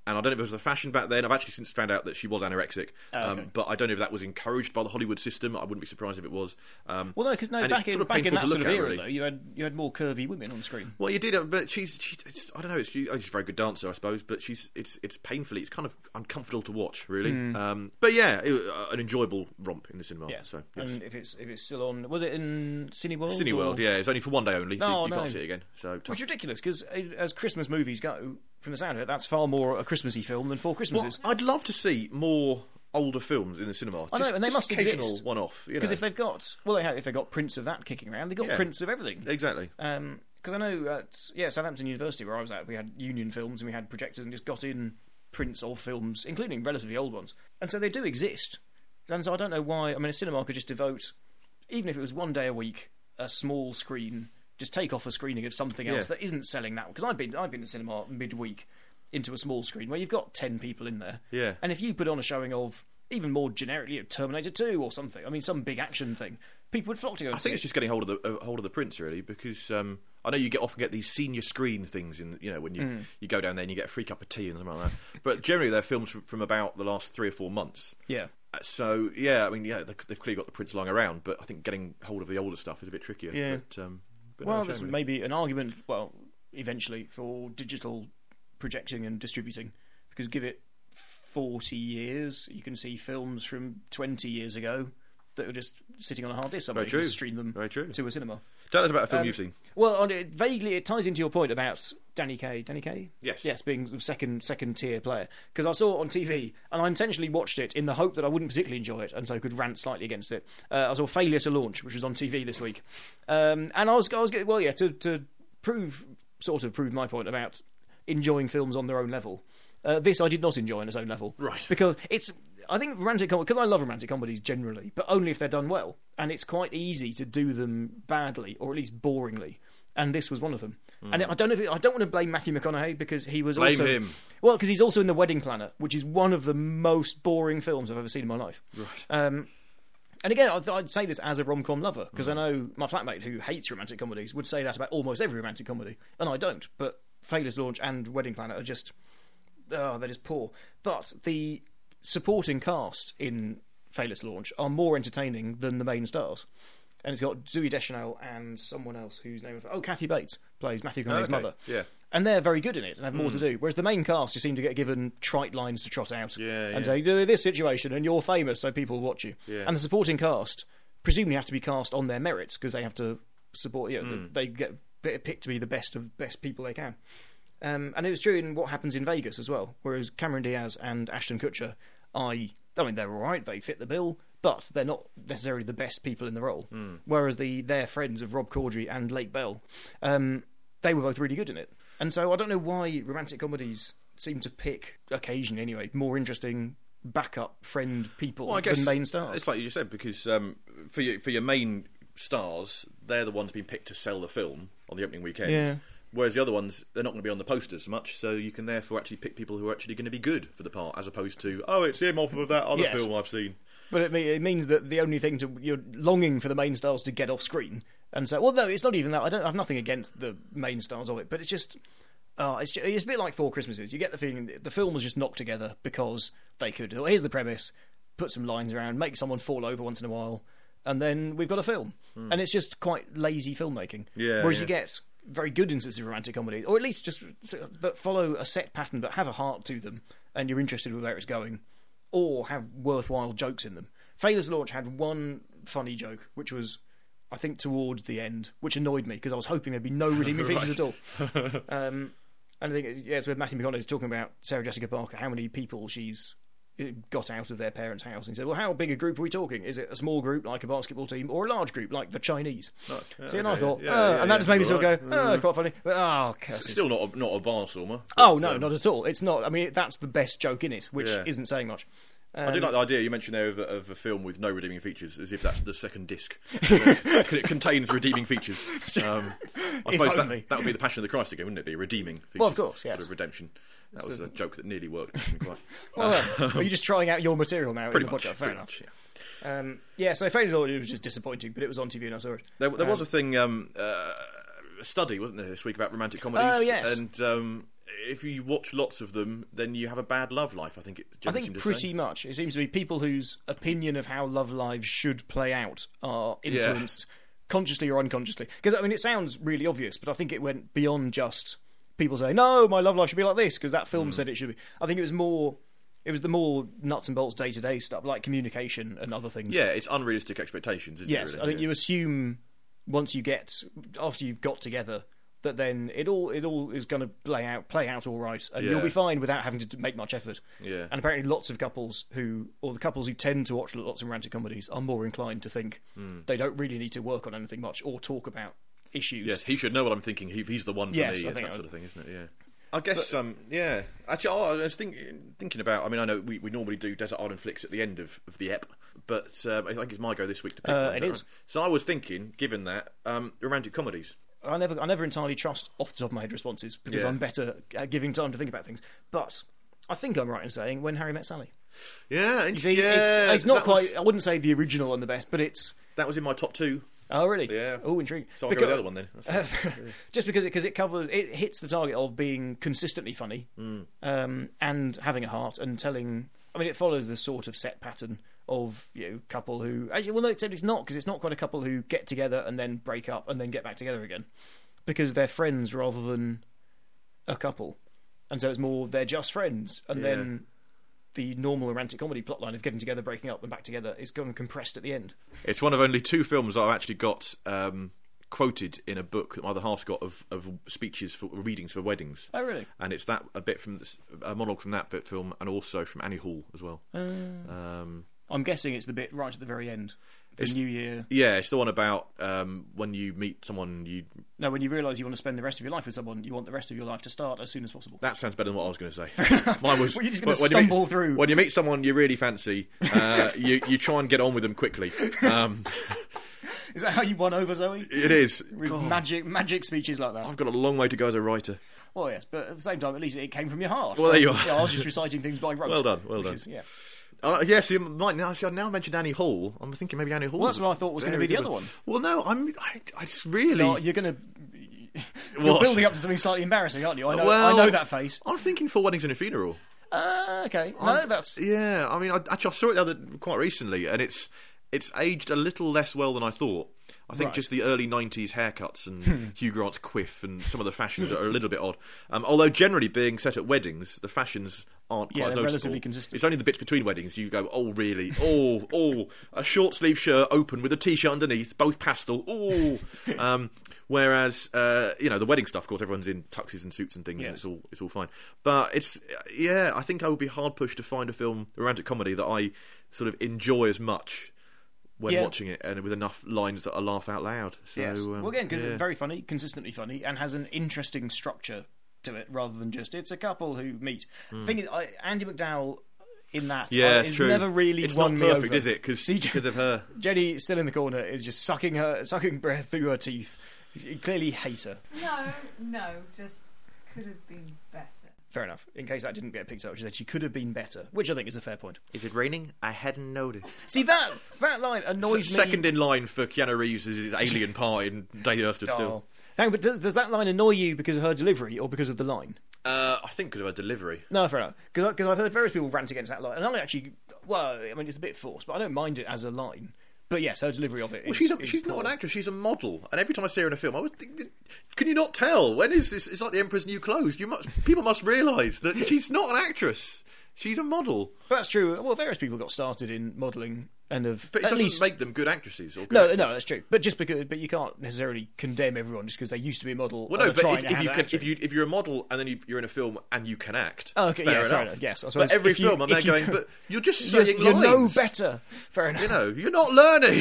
and I don't know if it was the fashion back then. I've actually since found out that she was anorexic, Oh, okay. um, but I don't know if that was encouraged by the Hollywood system. I wouldn't be surprised if it was. Um, Well, no, because no, and it's back in sort of back in painful that to sort look of at, era, really. though, you had you had more curvy women on screen. Well, you did, uh, but she's, she, it's, I don't know, it's, she, oh, she's a very good dancer, I suppose, but she's, it's, it's painfully, it's kind of uncomfortable to watch, really. Um, but yeah, it, uh, an enjoyable romp in the cinema. Yeah. So, yes. And if it's if it's still on, was it in Cineworld? Cineworld, or- yeah, it's only for one day only, so No, you no. can't see it again. So, Which is ridiculous because as Christmas movies go, from the sound of it, that's far more a Christmassy film than Four well, Christmases. I'd love to see more older films in the cinema. I know, just, and they just must occasional exist. one-off. Because if they've got, well, they have, if they've got prints of that kicking around, they've got Yeah. prints of everything. Exactly. Um, because I know at yeah Southampton University where I was at, we had Union Films and we had projectors and just got in prints of films, including relatively old ones, and so they do exist. And so I don't know why. I mean, a cinema could just devote, even if it was one day a week, a small screen, just take off a screening of something else Yeah. that isn't selling that. Because I've been I've been to cinema midweek into a small screen where you've got ten people in there, Yeah. and if you put on a showing of even more generically, you know, Terminator two or something, I mean, some big action thing, people would flock to go. I and think see it's it. just getting hold of the uh, hold of the prints really, because um, I know you get often get these senior screen things in, you know, when you, Mm. you go down there and you get a free cup of tea and something like that. But generally they're films from, from about the last three or four months. Yeah. Uh, So yeah, I mean yeah, they- they've clearly got the prints lying around, but I think getting hold of the older stuff is a bit trickier. Yeah. But, um, but Well, no, there's shame, really. maybe an argument, well, eventually, for digital projecting and distributing, because give it forty years, you can see films from twenty years ago that are just sitting on a hard disk somewhere. Very You can true. just stream them Very true. to a cinema. Tell us about a film Um, you've seen. Well, on it, vaguely, it ties into your point about Danny Kaye. Danny Kaye? Yes. Yes, being the second second tier player. Because I saw it on T V, and I intentionally watched it in the hope that I wouldn't particularly enjoy it, and so could rant slightly against it. Uh, I saw Failure to Launch, which was on T V this week, um, and I was, I was, getting- well, yeah, to, to prove, sort of prove my point about enjoying films on their own level. Uh, this I did not enjoy on its own level, Right. Because it's, I think romantic comedy, because I love romantic comedies generally, but only if they're done well, and it's quite easy to do them badly or at least boringly. And this was one of them. And I don't know if it, I don't want to blame Matthew McConaughey because he was Blame also him. well because he's also in The Wedding Planner, which is one of the most boring films I've ever seen in my life. Right. Um, and again, I'd, I'd say this as a rom-com lover because I know my flatmate who hates romantic comedies would say that about almost every romantic comedy, and I don't. But Failure to Launch and Wedding Planner are just oh, they're just poor. But the supporting cast in Failure to Launch are more entertaining than the main stars. And it's got Zooey Deschanel and someone else whose name... Oh, Kathy Bates plays Matthew McConaughey's Okay, mother. yeah. And they're very good in it and have more to do. Whereas the main cast just seem to get given trite lines to trot out. Yeah, and yeah. say, do this situation and you're famous so people will watch you. Yeah. And the supporting cast presumably have to be cast on their merits because they have to support... You know, Hmm. They get picked to be the best of the best people they can. Um, and it was true in what happens in Vegas as well. Whereas Cameron Diaz and Ashton Kutcher, I... I mean, they're all right. They fit the bill. But they're not necessarily the best people in the role. Hmm. Whereas the their friends of Rob Corddry and Lake Bell, um, they were both really good in it. And so I don't know why romantic comedies seem to pick, occasionally anyway, more interesting backup friend people Well, I guess than main stars. It's like you just said, because um, for your for your main stars, they're the ones being picked to sell the film on the opening weekend. Yeah. Whereas the other ones, they're not going to be on the posters so much, so you can therefore actually pick people who are actually going to be good for the part, as opposed to, oh, it's him off of that other Yes. film I've seen. But it, me- it means that the only thing to you're longing for the main stars to get off screen, and so well, no, it's not even that. I don't I have nothing against the main stars of it, but it's just, uh, it's just, it's a bit like Four Christmases. You get the feeling that the film was just knocked together because they could. Well, here's the premise: put some lines around, make someone fall over once in a while, and then we've got a film. And it's just quite lazy filmmaking. Yeah, Whereas yeah. you get very good instances of romantic comedy, or at least just that follow a set pattern but have a heart to them, and you're interested with where it's going, or have worthwhile jokes in them. Failure to Launch had one funny joke, which was, I think, towards the end, which annoyed me because I was hoping there'd be no redeeming features at all. Um, and I think, yeah, it's with Matthew McConaughey talking about Sarah Jessica Parker, how many people she's got out of their parents' house. And he said, well, how big a group are we talking? Is it a small group like a basketball team or a large group like the Chinese? Right, yeah, See, and I okay, thought, yeah, oh, yeah, and that yeah, just made me sort of right. go, oh, it's quite funny. But, oh, curses. Still not a, not a barnstormer. Oh, but, no, um, not at all. It's not. I mean, that's the best joke in it, which Yeah. isn't saying much. I do Um, like the idea you mentioned there of a, of a film with no redeeming features, as if that's the second disc. It contains redeeming features. Um, I If suppose only. that, that would be the Passion of the Christ again, wouldn't it be? Redeeming features. Well, of course, yes. Sort of redemption. That was a joke that nearly worked. Didn't quite. Well, uh, well, you're just trying out your material now. Pretty in the much. podcast. Fair Pretty enough. much, yeah. Um, yeah, so Failure to Launch was just disappointing, but it was on T V and I saw it. There, there was Um, a thing, um, uh, a study, wasn't there, this week about romantic comedies? Oh, yes. And um, if you watch lots of them, then you have a bad love life. I think it. I generally think seem to pretty say. much. It seems to be people whose opinion of how love lives should play out are influenced consciously or unconsciously. Because I mean, it sounds really obvious, but I think it went beyond just people saying, "No, my love life should be like this," because that film mm. said it should be. I think it was more. It was the more nuts and bolts day to day stuff, like communication and other things. Yeah, it's unrealistic expectations, isn't yes, it? Really? I think yeah. you assume once you get after you've got together. That then it all it all is going to play out play out all right, and Yeah. you'll be fine without having to make much effort. Yeah. And apparently, lots of couples who, or the couples who tend to watch lots of romantic comedies, are more inclined to think Mm. they don't really need to work on anything much or talk about issues. Yes, he should know what I'm thinking. He, he's the one for Yes, me. I It's think that I sort of thing, isn't it? Yeah. I guess, um, yeah. Actually, oh, I was think, thinking about. I mean, I know we, we normally do Desert Island Flicks at the end of, of the ep, but um, I think it's my go this week to pick Uh, one. it is. So I was thinking, given that, um, romantic comedies. I never I never entirely trust off the top of my head responses because Yeah. I'm better at giving time to think about things. But I think I'm right in saying When Harry Met Sally. Yeah, You see, yeah. it's, it's not that quite. Was, I wouldn't say the original and the best, but it's. that was in my top two. Oh really? Yeah. Oh, intriguing. So I'll go with the other one then. That's Uh, just because it, cause it covers, it hits the target of being consistently funny Mm. um, and having a heart and telling. I mean, it follows the sort of set pattern of you know couple who actually well no, except it's not because it's not quite a couple who get together and then break up and then get back together again because they're friends rather than a couple, and so it's more they're just friends and Yeah. then. The normal romantic comedy plotline of getting together, breaking up, and back together is going compressed at the end. It's one of only two films that I've actually got um, quoted in a book that my other half's got of, of speeches for readings for weddings. Oh, really? And it's that a bit from this, a monologue from that bit film, and also from Annie Hall as well. Uh, Um, I'm guessing it's the bit right at the very end, the It's- New Year. yeah, it's the one about um, when you meet someone. You No, when you realise you want to spend the rest of your life with someone, you want the rest of your life to start as soon as possible. that sounds better than what I was going to say. Mine was Well, you're just gonna when- when you stumble meet- through. when you meet someone you really fancy. Uh, you you try and get on with them quickly. Um, Is that how you won over Zoe? it is With God, magic, magic speeches like that. I've got a long way to go as a writer. Well, yes, but at the same time, at least it came from your heart. Well, there you are. Yeah, I was just reciting things by rote. Well done, well which done. Is, yeah. Uh, yes, you might now. See, I now mentioned Annie Hall. I'm thinking maybe Annie Hall. Well, that's what I thought was going to be the other one. Well, no, I'm. I, I just really. No, you're going to. You're What? building up to something slightly embarrassing, aren't you? I know. Well, I know that face. I'm thinking Four Weddings and a Funeral. Uh, okay. No, I'm- that's. Yeah, I mean, I, actually, I saw it the other quite recently, and it's it's aged a little less well than I thought. I think Right. just the early nineties haircuts and Hugh Grant's quiff and some of the fashions are a little bit odd. Um, although generally being set at weddings, the fashions aren't quite Yeah, as they're noticeable. relatively consistent. It's only the bits between weddings you go, oh really, oh oh, a short sleeve shirt open with a t-shirt underneath, both pastel, oh. Um, whereas uh, you know the wedding stuff, of course, everyone's in tuxes and suits and things, Yeah. and it's all it's all fine. But it's yeah, I think I would be hard pushed to find a film, a romantic comedy that I sort of enjoy as much when Yeah. watching it, and with enough lines that I laugh out loud. So, Yes. um, well, again, because yeah. it's very funny, consistently funny, and has an interesting structure to it, rather than just it's a couple who meet. Thing is, I, Andy McDowell in that Yeah, uh, it's is true. never really It's won not me perfect, over. is it? Cause, See, because of her. Jenny, still in the corner, is just sucking her, sucking breath through her teeth. You clearly hate her. No, no, just could have been better. Fair enough. In case that didn't get picked up, she said she could have been better, which I think is a fair point. Is it raining? I hadn't noticed. See, that that line annoys S- me. second in line for Keanu Reeves' his alien part in Day the Earth Stood Oh. Still. Hang on, but does, does that line annoy you because of her delivery or because of the line? Uh, I think because of her delivery. No, fair enough. Because I've heard various people rant against that line, and I actually, well, I mean, it's a bit forced, but I don't mind it as a line. But yes, her delivery of it Well, is. she's a, is she's not poor. an actress. She's a model, and every time I see her in a film, I would think, can you not tell? When is this? It's like the Emperor's New Clothes. You must people must realise that she's not an actress. She's a model. That's true. Well, various people got started in modelling and have But it at doesn't least. make them good actresses. Or good No, actors. no, that's true. But just because, but you can't necessarily condemn everyone just because they used to be a model. Well, and no, are but trying if, to if have you an can, accent. if you if you're a model and then you, you're in a film and you can act, Oh, okay, fair yeah, enough. fair enough. Yes, I suppose But every if you- film, I'm if there you going, can- but you're just You're, saying you're no lines. better. Fair enough. You know, you're not learning.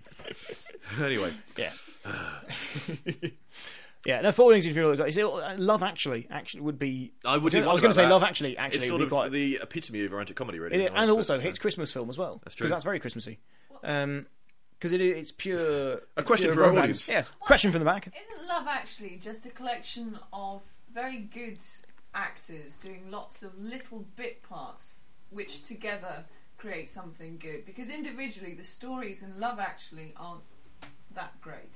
Anyway, Yes. Yeah, no, Four Weddings and a Funeral. is- is- Love Actually, actually would be. I would. I was going to say Love Actually. Actually, it's sort would of be quite. the epitome of romantic comedy, really. It, you know, and but, also uh, hits Christmas film as well. That's true. Because that's very Christmassy. Um, because it, it's pure. A it's question pure for our romance. audience. Yes. Question from the back. Isn't Love Actually just a collection of very good actors doing lots of little bit parts which together create something good? Because individually the stories in Love Actually aren't that great.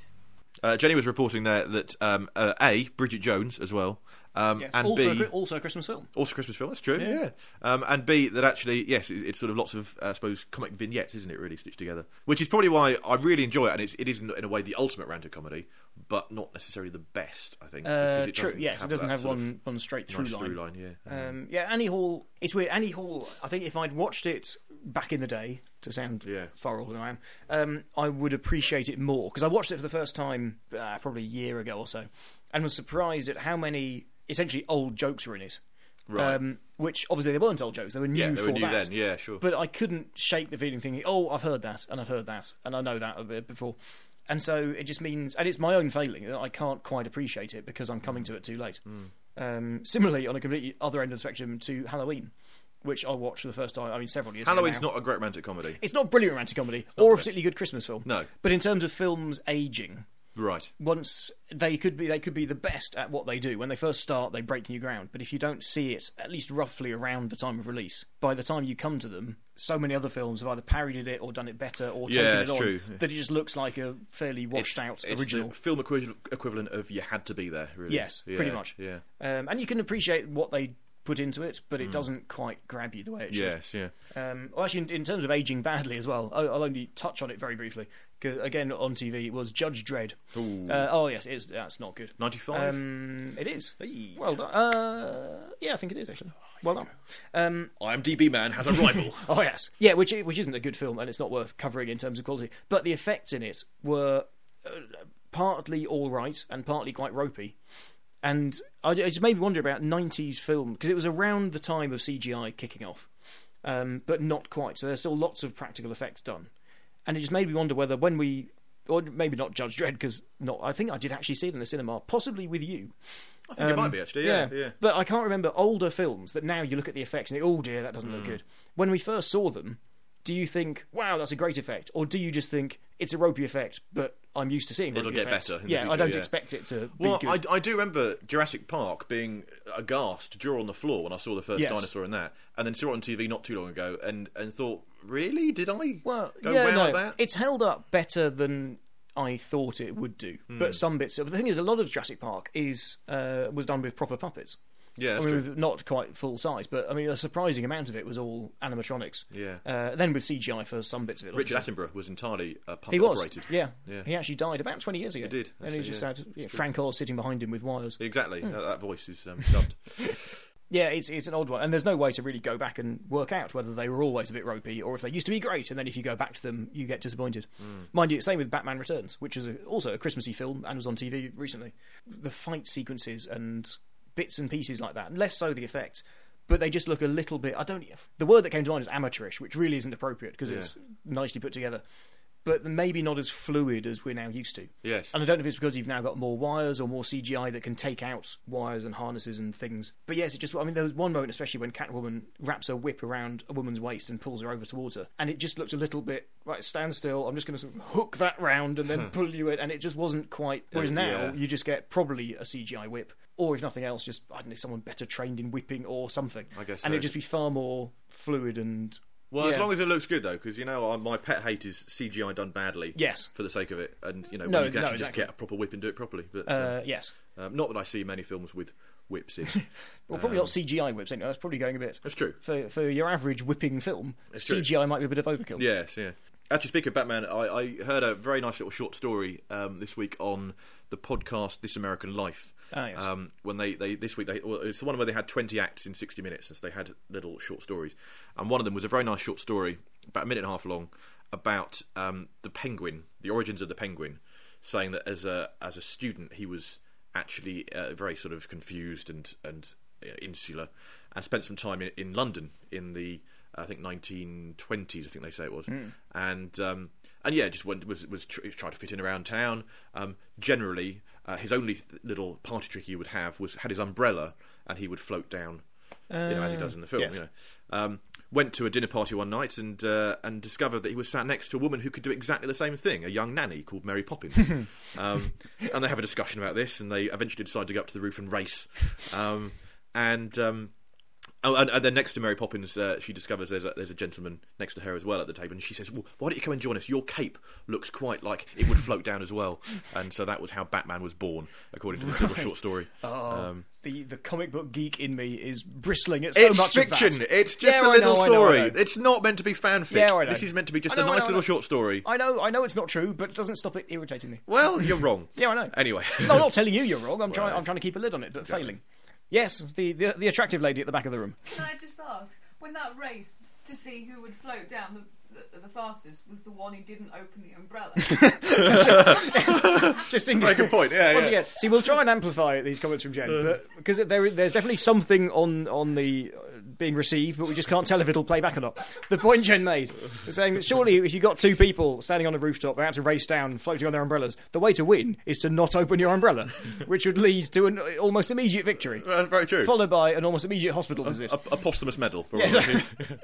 Uh, Jenny was reporting there that um, uh, A, Bridget Jones as well, um, Yes. and also, B, a, also a Christmas film. also a Christmas film. That's true. Yeah, Yeah. Um, and B, that actually, yes, it, it's sort of lots of, uh, I suppose, comic vignettes, isn't it? Really stitched together, which is probably why I really enjoy it. And it's, it is in, in a way the ultimate romantic comedy, but not necessarily the best. I think. Uh, because it true. doesn't Yes, have it doesn't that have sort of one one straight through nice line. through line. Yeah. Um, yeah, Annie Hall. It's weird. Annie Hall. I think if I'd watched it back in the day, to sound Yeah. far older than I am, um, I would appreciate it more because I watched it for the first time uh, probably a year ago or so, and was surprised at how many essentially old jokes were in it. Right. Um, which obviously they weren't old jokes; they were new yeah, they for were new that. then. Yeah, sure. But I couldn't shake the feeling, thinking, "Oh, I've heard that, and I've heard that, and I know that a bit before." And so it just means, and it's my own failing that I can't quite appreciate it because I'm coming to it too late. Mm. Um, similarly, on a completely other end of the spectrum, to Halloween, which I watched for the first time. I mean, several years. ago Halloween's now. not a great romantic comedy. It's not brilliant romantic comedy not or the a best. particularly good Christmas film. No. But in terms of films aging, Right. once they could be they could be the best at what they do. When they first start, they break new ground. But if you don't see it at least roughly around the time of release, by the time you come to them, so many other films have either parodied it or done it better or taken Yeah, it it's on true. that it just looks like a fairly washed it's, out it's original. the film equi- equivalent of You Had to Be There. Really. Yes, Yeah, pretty much. Yeah. Um, and you can appreciate what they put into it, but it Mm. doesn't quite grab you the way it should. Yes. Yeah. Um, well, actually, in, in terms of aging badly as well, I'll, I'll only touch on it very briefly. Because again, on T V, it was Judge Dredd. Ooh. Uh, oh yes, it is. That's not good. ninety-five. Um, it is. Hey. Well done. Uh, yeah, I think it is actually. Well done. Um, IMDb man has a rival. oh yes, yeah, which which isn't a good film, and it's not worth covering in terms of quality. But the effects in it were uh, partly all right and partly quite ropey. And I, it just made me wonder about nineties film because it was around the time of C G I kicking off, um, but not quite. So there's still lots of practical effects done, and it just made me wonder whether when we, or maybe not Judge Dredd because not. I think I did actually see it in the cinema, possibly with you. I think it might be actually. Yeah, yeah. But I can't remember older films that now you look at the effects and think, oh dear, that doesn't Hmm. look good. When we first saw them, do you think, wow, that's a great effect, or do you just think it's a ropey effect, but I'm used to seeing It'll ropey get effects. better in the Yeah, I future, don't yeah. expect it to Well, be good. I, I do remember Jurassic Park being aghast, jaw on the floor when I saw the first Yes. dinosaur in that, and then saw it on T V not too long ago, and, and thought, really, did I Well, go yeah, wow no, at that? it's held up better than I thought it would do. Hmm. But some bits. But the thing is, a lot of Jurassic Park is uh, was done with proper puppets. Yeah, that's I mean, true. with not quite full size, but I mean, a surprising amount of it was all animatronics. Yeah. Uh, then with C G I for some bits of it. Richard obviously. Attenborough was entirely uh, puppet He was, operated. yeah. Yeah. He actually died about twenty years ago. He did, and he actually, just yeah. had It's yeah, true. Frank Oz sitting behind him with wires. Exactly. Hmm. That, that voice is um, dubbed. Yeah, it's it's an odd one, and there's no way to really go back and work out whether they were always a bit ropey or if they used to be great, and then if you go back to them, you get disappointed. Hmm. Mind you, same with Batman Returns, which is a, also a Christmassy film and was on T V recently. The fight sequences and bits and pieces like that, less so the effects, but they just look a little bit. I don't. The word that came to mind is amateurish, which really isn't appropriate because Yeah. it's nicely put together, but maybe not as fluid as we're now used to. Yes. And I don't know if it's because you've now got more wires or more C G I that can take out wires and harnesses and things. But yes, it just, I mean, there was one moment, especially when Catwoman wraps her whip around a woman's waist and pulls her over towards her. And it just looked a little bit, right, stand still, I'm just going to sort of hook that round and then pull you in. And it just wasn't quite. Whereas now, Yeah. you just get probably a C G I whip. Or if nothing else, just, I don't know, someone better trained in whipping or something. I guess And so. it'd just be far more fluid and. Well, as yeah. long as it looks good, though, because, you know, I- my pet hate is C G I done badly. Yes. For the sake of it. And, you know, No, when you can no, actually just exactly. get a proper whip and do it properly. But Uh, yes. um, um, not that I see many films with whips in. Well, probably Um, not C G I whips, anyway. That's probably going a bit. That's true. For for your average whipping film, It's true. C G I might be a bit of overkill. Yes, yeah. Actually, speaking of Batman, I, I heard a very nice little short story um, this week on the podcast This American Life. Ah, yes. Um, when they, they this week they well, it's the one where they had twenty acts in sixty minutes, so they had little short stories, and one of them was a very nice short story, about a minute and a half long, about um, the penguin, the origins of the penguin, saying that as a as a student he was actually uh, very sort of confused and and uh, insular, and spent some time in, in London in the I think nineteen twenties, I think they say it was, Mm. and um, and yeah, just went, was was tr- trying to fit in around town. Um, generally, uh, his only th- little party trick he would have was had his umbrella, and he would float down, you know, as he does in the film. yes. You know. um, went to a dinner party one night and uh, and discovered that he was sat next to a woman who could do exactly the same thing, a young nanny called Mary Poppins. um, and they have a discussion about this, and they eventually decide to go up to the roof and race. Um, and um, Oh, and, and then next to Mary Poppins, uh, she discovers there's a, there's a gentleman next to her as well at the table, and she says, well, why don't you come and join us? Your cape looks quite like it would float down as well. And so that was how Batman was born, according to this little short story. Oh, Um, the, the comic book geek in me is bristling at so it's much fiction. of that. It's just Yeah, a I little know, I know, story. I know. It's not meant to be fanfic. Yeah, I know. This is meant to be just I a know, I nice know, I little know. short story. I know, I know it's not true, but it doesn't stop it irritating me. Well, you're wrong. Yeah, I know. Anyway. No, I'm not telling you you're wrong. I'm trying. Right. I'm trying to keep a lid on it, but failing. Yes, the, the the attractive lady at the back of the room. Can I just ask, when that race to see who would float down the, the, the fastest was the one who didn't open the umbrella? Just in Very good point. Yeah, Once yeah. again, see, we'll try and amplify these comments from Jen, but because there, there's definitely something on on the uh, being received, but we just can't tell if it'll play back or not. The point Jen made was saying that surely, if you got two people standing on a rooftop about to race down, floating on their umbrellas, the way to win is to not open your umbrella, which would lead to an almost immediate victory, Uh, very true. followed by an almost immediate hospital visit. A, a posthumous medal. Yeah, probably.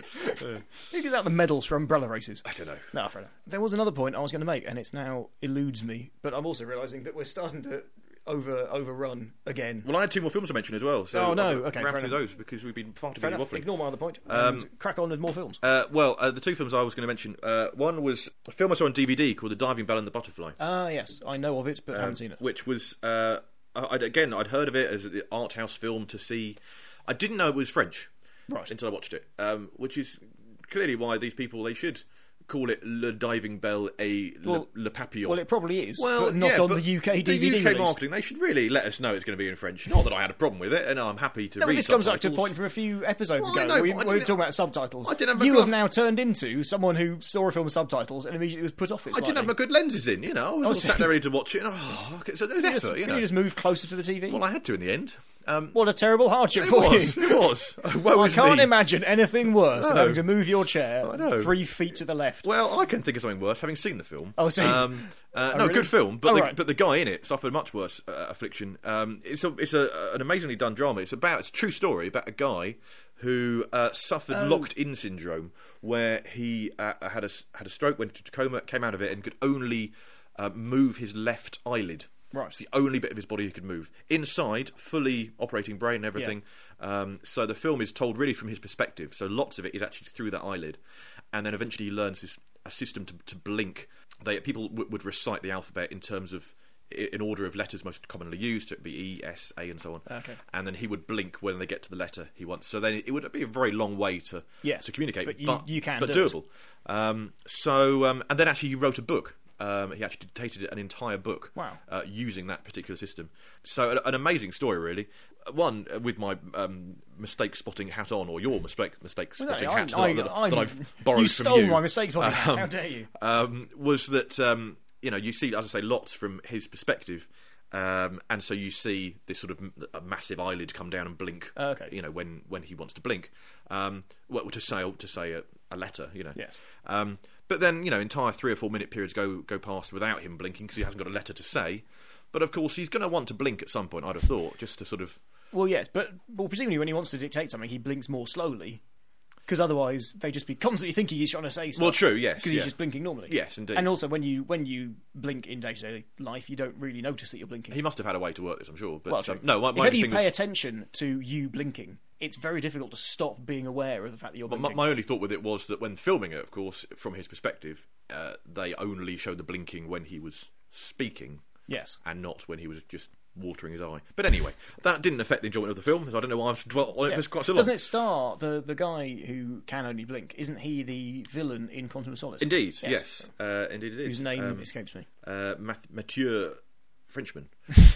Who gives out the medals for umbrella races? I don't know. No, fair enough. There was another point I was going to make, and it's now eludes me. But I'm also realising that we're starting to over overrun again. Well, I had two more films to mention as well. So Oh, no, I'll okay, ram fair through enough. those because we've been far too Fair busy enough. waffling. Ignore my other point. Um, and crack on with more films. Uh, well, uh, the two films I was going to mention. Uh, one was a film I saw on D V D called The Diving Bell and the Butterfly. Ah, yes, I know of it, but um, haven't seen it. Which was, uh, I'd, again, I'd heard of it as an art house film to see. I didn't know it was French Right. until I watched it, um, which is clearly why these people, they should call it Le Diving Bell a Well- Le, Le Papillon. Well, it probably is, Well, but not yeah, on but the U K D V D the U K release. marketing, they should really let us know it's going to be in French. Not that I had a problem with it, and I'm happy to No, but read this comes back to a subtitles. point from a few episodes Well, I ago. know, we, but I we were didn't- talking about subtitles. I didn't have a you good- have now turned into someone who saw a film with subtitles and immediately was put off it I slightly. didn't have my good lenses in, you know. I was Oh, all so- sat there ready to watch it. And, oh, okay, so there's Can you effort, just, you can know. you just move closer to the T V? Well, I had to in the end. Um, What a terrible hardship it for was. you. It was. Woe I is can't me. imagine anything worse than No. having to move your chair I know. three feet to the left. Well, I can think of something worse, having seen the film. Oh, see. Um, uh, Oh, no, really? good film, but Oh, the, right. but the guy in it suffered much worse uh, affliction. Um, it's a, it's a, an amazingly done drama. It's about it's a true story about a guy who uh, suffered Oh. locked-in syndrome, where he uh, had a had a stroke, went into coma, came out of it, and could only uh, move his left eyelid. Right. It's the only bit of his body he could move. Inside, fully operating brain and everything. Um, so the film is told really from his perspective. So lots of it is actually through that eyelid. And then eventually he learns this a system to, to blink. They People w- would recite the alphabet in terms of i- in order of letters most commonly used. It would be E, S, A, and so on. Okay. And then he would blink when they get to the letter he wants. So then it would be a very long way to Yes, to communicate, but you- you can but do it. doable. Um, so um, and then actually he wrote a book. Um, he actually dictated an entire book Wow. uh, using that particular system. So an, an amazing story, really. One uh, with my um, mistake spotting hat on, or your mistake mistake Well, spotting I- hat I- that, I'm- that I've borrowed you from stole you. my mistake spotting hat, Um, how dare you. Um, was that um, you know you see, as I say, lots from his perspective. Um, and so you see this sort of m- a massive eyelid come down and blink. Oh, okay. You know when, when he wants to blink, um, well, to say to say a, a letter. You know. Yes. Um, but then you know entire three or four minute periods go go past without him blinking because he hasn't got a letter to say. But of course he's going to want to blink at some point. I'd have thought just to sort of. Well, yes, but well, presumably when he wants to dictate something, he blinks more slowly. Because otherwise, they just be constantly thinking he's trying to say stuff. Well, true, yes, Because yeah. he's just blinking normally. Yes, indeed. And also, when you when you blink in day to day life, you don't really notice that you're blinking. He must have had a way to work this, I'm sure. But well, um, true. no, my, if my ever only you thing pay was, attention to you blinking, it's very difficult to stop being aware of the fact that you're my, blinking. my only thought with it was that when filming it, of course, from his perspective, uh, they only showed the blinking when he was speaking, yes. and not when he was just watering his eye. But anyway, that didn't affect the enjoyment of the film. So I don't know why I've dwelt on it Yeah. for quite so long. Doesn't it star the, the guy who can only blink? Isn't he the villain in Quantum of Solace? Indeed, yes, uh, indeed it is. Whose name Um, escapes me. uh, Math- Mathieu Frenchman.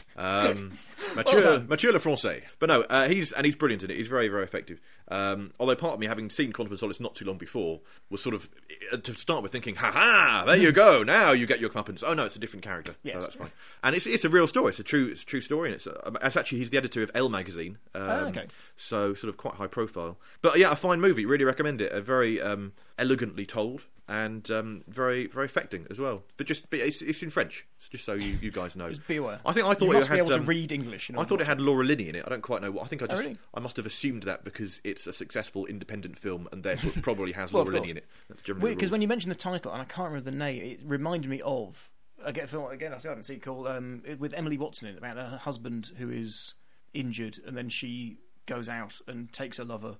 Um, Mathieu, Well done. Mathieu Le Français. But no, uh, he's and he's brilliant in it. He's very, very effective. Um, although part of me, having seen Quantum of Solace not too long before, was sort of uh, to start with thinking, "Ha ha! There you go. Now you get your comeuppance." Oh no, it's a different character. Yes. So that's fine. And it's it's a real story. It's a true it's a true story, and it's uh, it's actually he's the editor of Elle magazine. Um, Oh, okay. So sort of quite high profile. But yeah, a fine movie. Really recommend it. A very um, elegantly told. And um, very, very affecting as well. But just, but it's, it's in French. It's just so you, you guys know. Just be aware. I think I thought you it must had. be able um, to read English. in I order thought to it had Laura Linney in it. I don't quite know what. I think I just, really? I must have assumed that because it's a successful independent film and therefore probably has Well, of Laura Linney course. in it. That's generally Because the when rules. you mentioned the title, and I can't remember the name, it reminded me of again, film again. I still haven't seen it, called um, with Emily Watson in it, about her husband who is injured, and then she goes out and takes her lover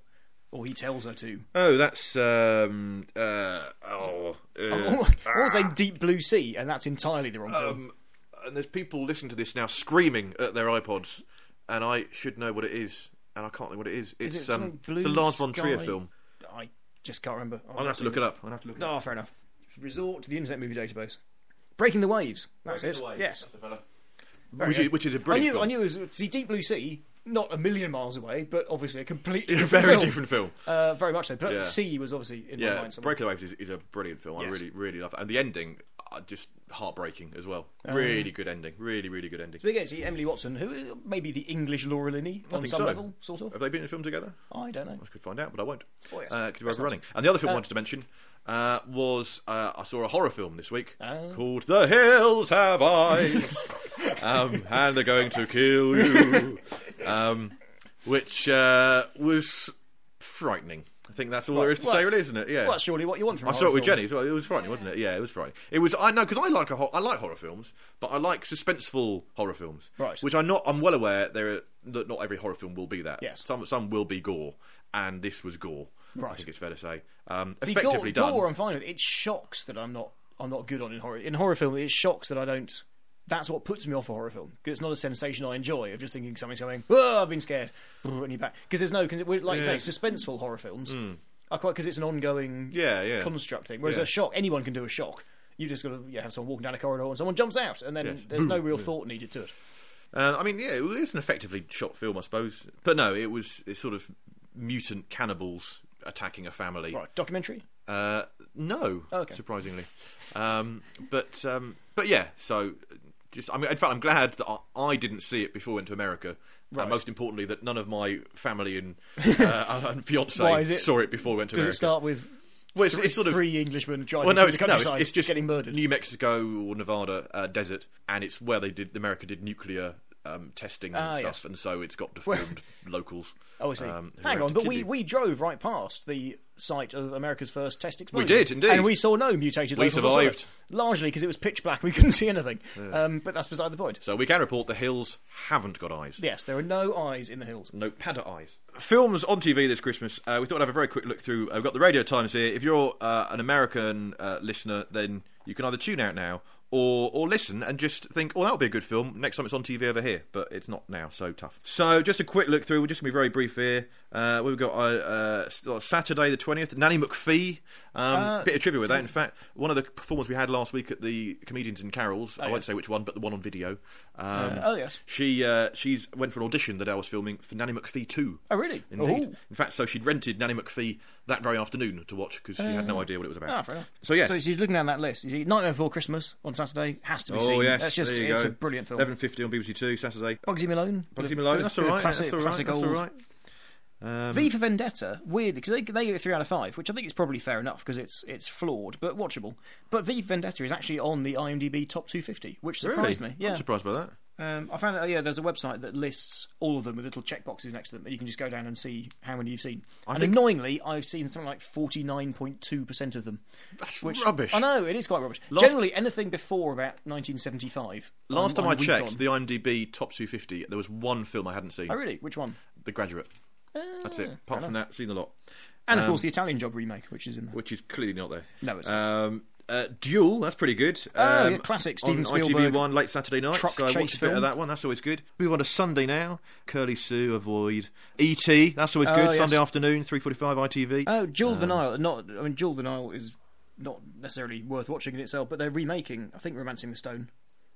or he tells her to. Oh, that's um, uh, oh, uh, I was saying Deep Blue Sea, and that's entirely the wrong film. um, and there's people listening to this now screaming at their iPods, and I should know what it is, and I can't think what it is. It's Is it um, something it's a Blue Lars von Trier Sky? film. I just can't remember. I'm gonna have to look it up. I'm gonna have to look it up. Oh, fair enough. Resort to the Internet Movie Database. Breaking the Waves. That's Breaking it. the Waves, Yes. that's the fella. Very Which good. is, which is a I brilliant knew, film. I knew it was see Deep Blue Sea, not a million miles away, but obviously a completely a different very film. different film. Uh, very much so. But Yeah. Sea was obviously in my Yeah, mind. somewhere. Breaking the Waves is, is a brilliant film. I Yes. really, really love it. And the ending, uh, just heartbreaking as well. Oh. Really good ending. Really, really good ending. So again, see Emily Watson, who is maybe the English Laura Linney I on think some so. level, sort of. Have they been in a film together? I don't know. I could find out, but I won't. Oh, yes. uh, because we're That's overrunning. not- And the other film I Uh, wanted to mention uh, was uh, I saw a horror film this week Oh. called The Hills Have Eyes, um, and they're going to kill you, um, which uh, was frightening. I think that's all Well, there is to well, say, really, isn't it? Yeah. Well, that's surely what you want from a I saw it horror with film. Jenny as well. It was frightening, wasn't it? Yeah, it was frightening. It was. I know because I like a ho- I like horror films, but I like suspenseful horror films, Right. which I'm not. I'm well aware there are, that not every horror film will be that. Yes. Some some will be gore, and this was gore. I Right. think it's fair to say. Um, See, effectively gore, done. gore I'm fine with. It shocks that I'm not I'm not good on in horror. In horror film, it shocks that I don't. That's what puts me off a horror film because it's not a sensation I enjoy of just thinking something's going. Oh, I've been scared, and you're back because there's no. Cause it, like Yeah. you say, suspenseful horror films. I quite because it's an ongoing Yeah, yeah. construct thing. Whereas Yeah. a shock, anyone can do a shock. You just got to yeah, have someone walking down a corridor and someone jumps out, and then Yes. there's no Boom. real thought needed to it. Uh, I mean, yeah, it was an effectively shot film, I suppose. But no, it was it's sort of mutant cannibals attacking a family. Right, documentary. Uh, no, Oh, okay. surprisingly. Um, but um, but yeah, so just I mean, in fact, I'm glad that I, I didn't see it before I went to America. Right. And most importantly, that none of my family and uh, and fiance Why is it- saw it before we went to Does America. it start with Well, it's, three, it's sort of three Englishmen driving well, no, through it's the no, it's, countryside it's just getting murdered? New Mexico or Nevada uh, desert, and it's where they did America did nuclear um, testing and Ah, stuff, yes. and so it's got Well- deformed locals. Oh, I see. um, who Hang were out on, to but kill we, you. we drove right past the site of America's first test explosion. did, indeed. And we saw no mutated We locals whatsoever. survived. Largely because it was pitch black, we couldn't see anything. Um, but that's beside the point. So we can report the hills haven't got eyes. Yes, there are no eyes in the hills. No panda eyes. Films on T V this Christmas. Uh, we thought I'd have a very quick look through. Uh, we've got the Radio Times here. If you're uh, an American uh, listener, then you can either tune out now or or listen and just think, oh, that'll be a good film next time it's on T V over here. But it's not now, so tough. So just a quick look through. We're just going to be very brief here. Uh, we've got uh, uh, Saturday the twentieth, Nanny McPhee. Um, Uh, bit of trivia with that. In fact, one of the performances we had last week at the Comedians in Carols, I yeah. won't say which one, but the one on video. Um, Uh, oh, yes. She uh, she's went for an audition that I was filming for Nanny McPhee two. Oh, really? Indeed. Oh. In fact, so she'd rented Nanny McPhee that very afternoon to watch because she had no idea what it was about. Ah, fair enough. So yes. So she's looking down that list. You see, Nightmare Before Christmas on Saturday has to be seen. Oh yes, That's just there you it's go. a brilliant film. eleven fifty on B B C Two Saturday. Bugsy Malone. Bugsy Bit of- Malone. bit of- That's bit all of right. Classic, That's all right. classic That's all old. right. Um, V for Vendetta, weird because they they give it three out of five, which I think is probably fair enough because it's it's flawed but watchable. But V for Vendetta is actually on the IMDb top two fifty, which surprised really? me. Yeah, I'm surprised by that. um, I found out. Oh, yeah, there's a website that lists all of them with little checkboxes next to them, and you can just go down and see how many you've seen. I and think- annoyingly, I've seen something like forty-nine point two percent of them. That's Which, rubbish. I know it is quite rubbish. Last- Generally, anything before about nineteen seventy-five. Last I'm- time I I'm weak checked on. the IMDb top two fifty, there was one film I hadn't seen. Oh really? Which one? The Graduate. That's it. Ah, Apart fair from that, seen a lot. And of Um, course, the Italian Job remake, which is in there. Which is clearly not there. No, it's um, uh, Duel, that's pretty good. Oh, um, yeah, classic Steven on I T V Spielberg one late Saturday night. truck so I chase watched a bit film. of that one. That's always good. Move on to Sunday now. Curly Sue, Avoid. E T, that's always Oh, good. yes. Sunday afternoon, three forty-five I T V. Oh, Jewel of the Um, Nile. Not, I mean, Jewel of the Nile is not necessarily worth watching in itself, but they're remaking, I think, Romancing the Stone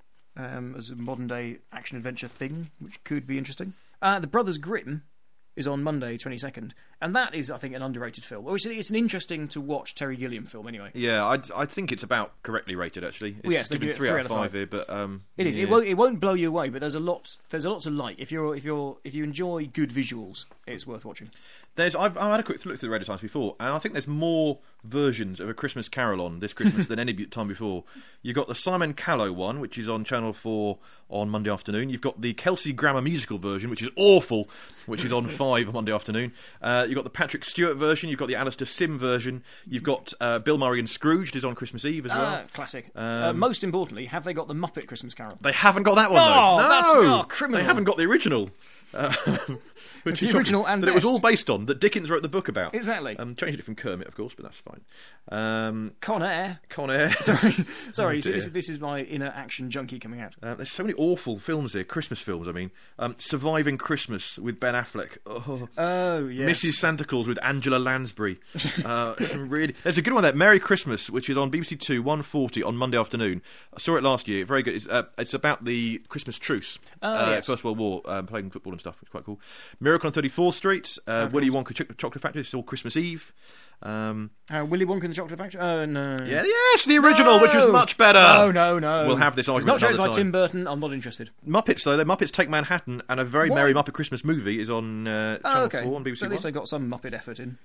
um, as a modern day action adventure thing, which could be interesting. Uh, the Brothers Grimm is on Monday, twenty-second, and that is, I think, an underrated film. Or it's, it's an interesting to watch Terry Gilliam film, anyway. Yeah, I'd, I think it's about correctly rated, actually. It's Well, yes, they given give it three three out of five here, but... Um, It is. yeah. It won't. It won't blow you away, but there's a lot. There's a lot to like. If you're, if you're, if you enjoy good visuals, it's worth watching. There's, I've, I've had a quick look through the Radio Times before, and I think there's more versions of A Christmas Carol on this Christmas than any time before. You've got the Simon Callow one, which is on Channel four on Monday afternoon. You've got the Kelsey Grammer musical version, which is awful, which is on five on Monday afternoon. Uh, you've got the Patrick Stewart version. You've got the Alistair Sim version. You've got uh, Bill Murray and Scrooged is on Christmas Eve as well. Ah, classic. Um, uh, most importantly, have they got the Muppet Christmas Carol? They haven't got that one, Oh, though. that's- No! oh, criminal. They haven't got the original. Um, which The is original shocking, and that it was best. all based on, that Dickens wrote the book about. Exactly. Um, changed it from Kermit, of course, but that's fine. Um, Con Air. Con Air. Sorry, sorry. Oh, so this, dear. this is my inner action junkie coming out. Uh, there's so many awful films here, Christmas films, I mean. Um, Surviving Christmas with Ben Affleck. Oh. Oh, yes. Missus Santa Claus with Angela Lansbury. Uh, some really, there's a good one there, Merry Christmas, which is on B B C Two, one forty on Monday afternoon. I saw it last year. Very good. It's, uh, it's about the Christmas truce, Oh, uh, yes. First World War, uh, playing football and stuff. It's quite cool. Miracle on thirty-fourth Street, uh, Willy Wonka Ch- Chocolate Factory. It's all Christmas Eve. Um, Uh, Willy Wonka and the Chocolate Factory? Oh, no. yeah, yes, the original, which was No! much better. No, no, no. We'll have this It's argument not directed another by time. Tim Burton. I'm not interested. Muppets, though, the Muppets Take Manhattan, and a very Why? merry Muppet Christmas movie is on uh, Channel Oh, okay. four on B B C So at least One. they got some Muppet effort in.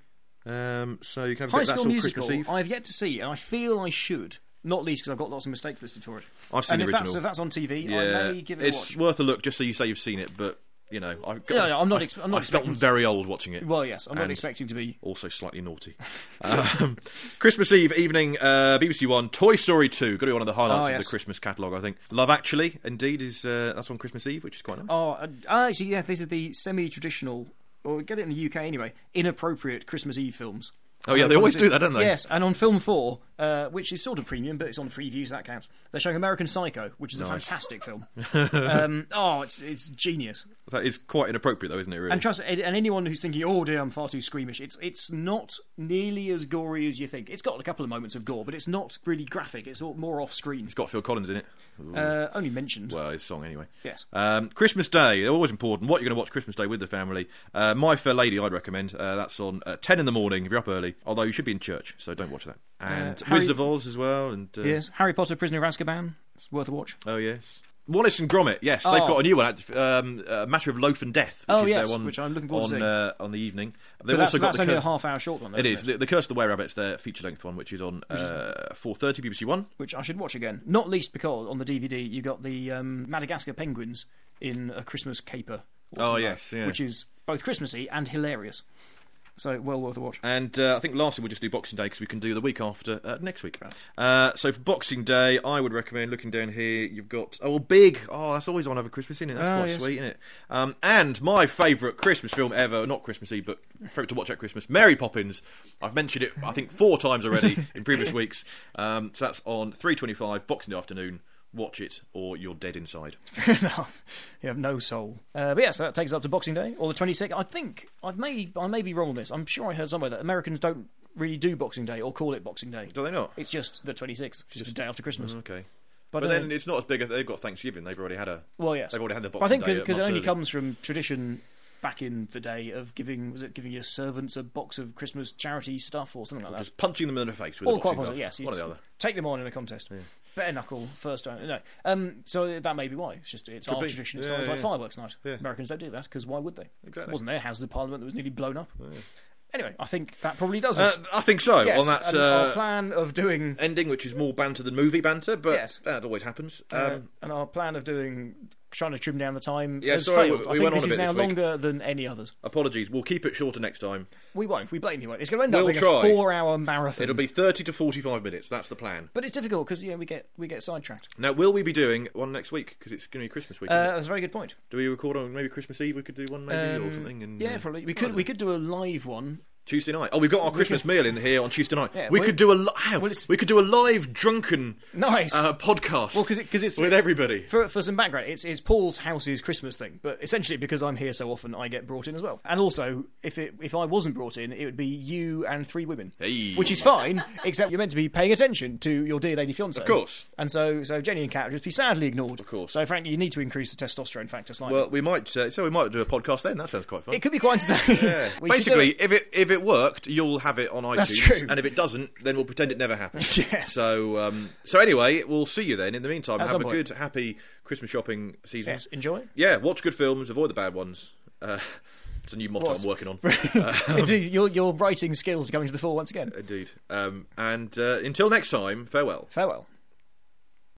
Um, so you can have a High bit of that School sort of Musical, Christmas Eve. I've yet to see, and I feel I should. Not least because I've got lots of mistakes listed for it. I've seen and the if original. that's, if that's on T V, yeah, I may give it a it's watch. worth a look just so you say you've seen it, but you know, I've got, Yeah, yeah, I'm not I, ex- I'm not I felt expecting- very old watching it. Well, yes, I'm not And expecting to be. Also slightly naughty. um, Christmas Eve evening, uh, B B C One, Toy Story two. Got to be one of the highlights Oh, of yes. the Christmas catalogue, I think. Love Actually, indeed, is uh, that's on Christmas Eve, which is quite nice. Oh, uh, ah, actually, yeah, this is the semi-traditional, or we get it in the U K anyway, inappropriate Christmas Eve films. Oh, yeah, Uh, they always what is do that, don't they? Yes, and on Film four, uh, which is sort of premium, but it's on Freeview, so that counts. They're showing American Psycho, which is a Nice. fantastic film. um, oh, it's it's genius. That is quite inappropriate, though, isn't it? Really. And trust, and anyone who's thinking, "Oh dear, I'm far too squeamish," it's it's not nearly as gory as you think. It's got a couple of moments of gore, but it's not really graphic. It's all more off screen. It's got Phil Collins in it. Uh, only mentioned. Well, his song anyway. Yes. Um, Christmas Day, always important. What you're going to watch Christmas Day with the family. Uh, My Fair Lady, I'd recommend. Uh, that's on uh, ten in the morning if you're up early. Although you should be in church, so don't watch that. And Uh, Harry- Wizard of Oz as well. And uh, Yes, Harry Potter, Prisoner of Azkaban. It's worth a watch. oh yes, Wallace and Gromit. Yes, they've Oh. got a new one. out, Um, a Matter of Loaf and Death. Which Oh, is yes, their one which I'm looking forward on to seeing. uh, on the evening. But They've that's also got that's the only Cur- a half-hour short one. Though, It isn't is the, the Curse of the Were Rabbits, their feature-length one, which is on uh, four thirty B B C One. which I should watch again. Not least because on the D V D you got the um, Madagascar penguins in a Christmas caper. or Oh, something yes, like, yeah. which is both Christmassy and hilarious. So well worth a watch. And uh, I think lastly we'll just do Boxing Day because we can do the week after uh, next week. Uh, so for Boxing Day, I would recommend looking down here. You've got oh, Big. Oh, that's always on over Christmas, isn't it? That's Oh, quite yes. sweet, isn't it? Um, and my favourite Christmas film ever, not Christmas Eve, but favourite to watch at Christmas, Mary Poppins. I've mentioned it, I think, four times already in previous weeks. Um, so that's on three twenty-five Boxing Day afternoon. Watch it, or you're dead inside. Fair enough. You have no soul. Uh, but yes, that takes us up to Boxing Day or the twenty-sixth. I think I may I may be wrong on this. I'm sure I heard somewhere that Americans don't really do Boxing Day or call it Boxing Day. Do they not? It's just the twenty-sixth, which is the day after Christmas. Okay. But, But, uh, then it's not as big as they've got Thanksgiving. They've already had a. well, yes, They've already had the But Boxing I think Day. because a it month only early. comes from tradition back in the day of giving was it giving your servants a box of Christmas charity stuff or something like that. Just punching them in the face with All a quite boxing possible, glove. yes. You One or the just other. take them on in a contest. Bare knuckle first time. No, um, so that may be why. It's just it's Could our be. tradition. It's Yeah, not it's like yeah. fireworks night. Yeah. Americans don't do that because why would they? Exactly. It wasn't their House of Parliament that was nearly blown up. Anyway, I think that probably does Uh, us. I think so. yes, on that and our uh, plan of doing ending, which is more banter than movie banter, but Yes. that always happens. Um, uh, and our plan of doing trying to trim down the time Yeah, has sorry, failed. we- I we think went this on a is bit now this week. longer than any others. apologies. We'll keep it shorter next time. We won't. We blatantly won't. It's going to end up We'll being try. a four-hour marathon. It'll be thirty to forty-five minutes. That's the plan. But it's difficult because yeah, we get we get sidetracked. Now, will we be doing one next week? Because it's going to be Christmas week. isn't Uh, it? that's a very good point. Do we record on maybe Christmas Eve? We could do one maybe or Um, something. And, yeah, uh, probably. We I could don't we know. could do a live one. Tuesday night. Oh, we've got our Christmas meal in here on Tuesday night. Yeah, we well- could do a li- hang on, well, it's- we could do a live drunken Nice. uh, podcast. Well, because it, cause it's with everybody. For, for some background, it's, it's Paul's house's Christmas thing, but essentially because I'm here so often, I get brought in as well. And also, if it if I wasn't brought in, it would be you and three women, Hey. which is fine. Except you're meant to be paying attention to your dear lady fiance, Of course. And so so Jenny and Kat would just be sadly ignored. Of course. So frankly, you need to increase the testosterone factor slightly. Well, we might. Uh, so we might do a podcast then. That sounds quite fun. it could be quite entertaining. Yeah. We should do Basically, it. if it if it worked, you'll have it on iTunes. That's true. And if it doesn't, then we'll pretend it never happened. Yes. So um, so anyway, we'll see you then. In the meantime, At have some a point. good, happy Christmas shopping season. Yes, enjoy. Yeah, watch good films, avoid the bad ones. Uh, it's a new motto What? I'm working on. It's- your your writing skills are coming to the fore once again. Indeed. Um, and uh, until next time, farewell. Farewell.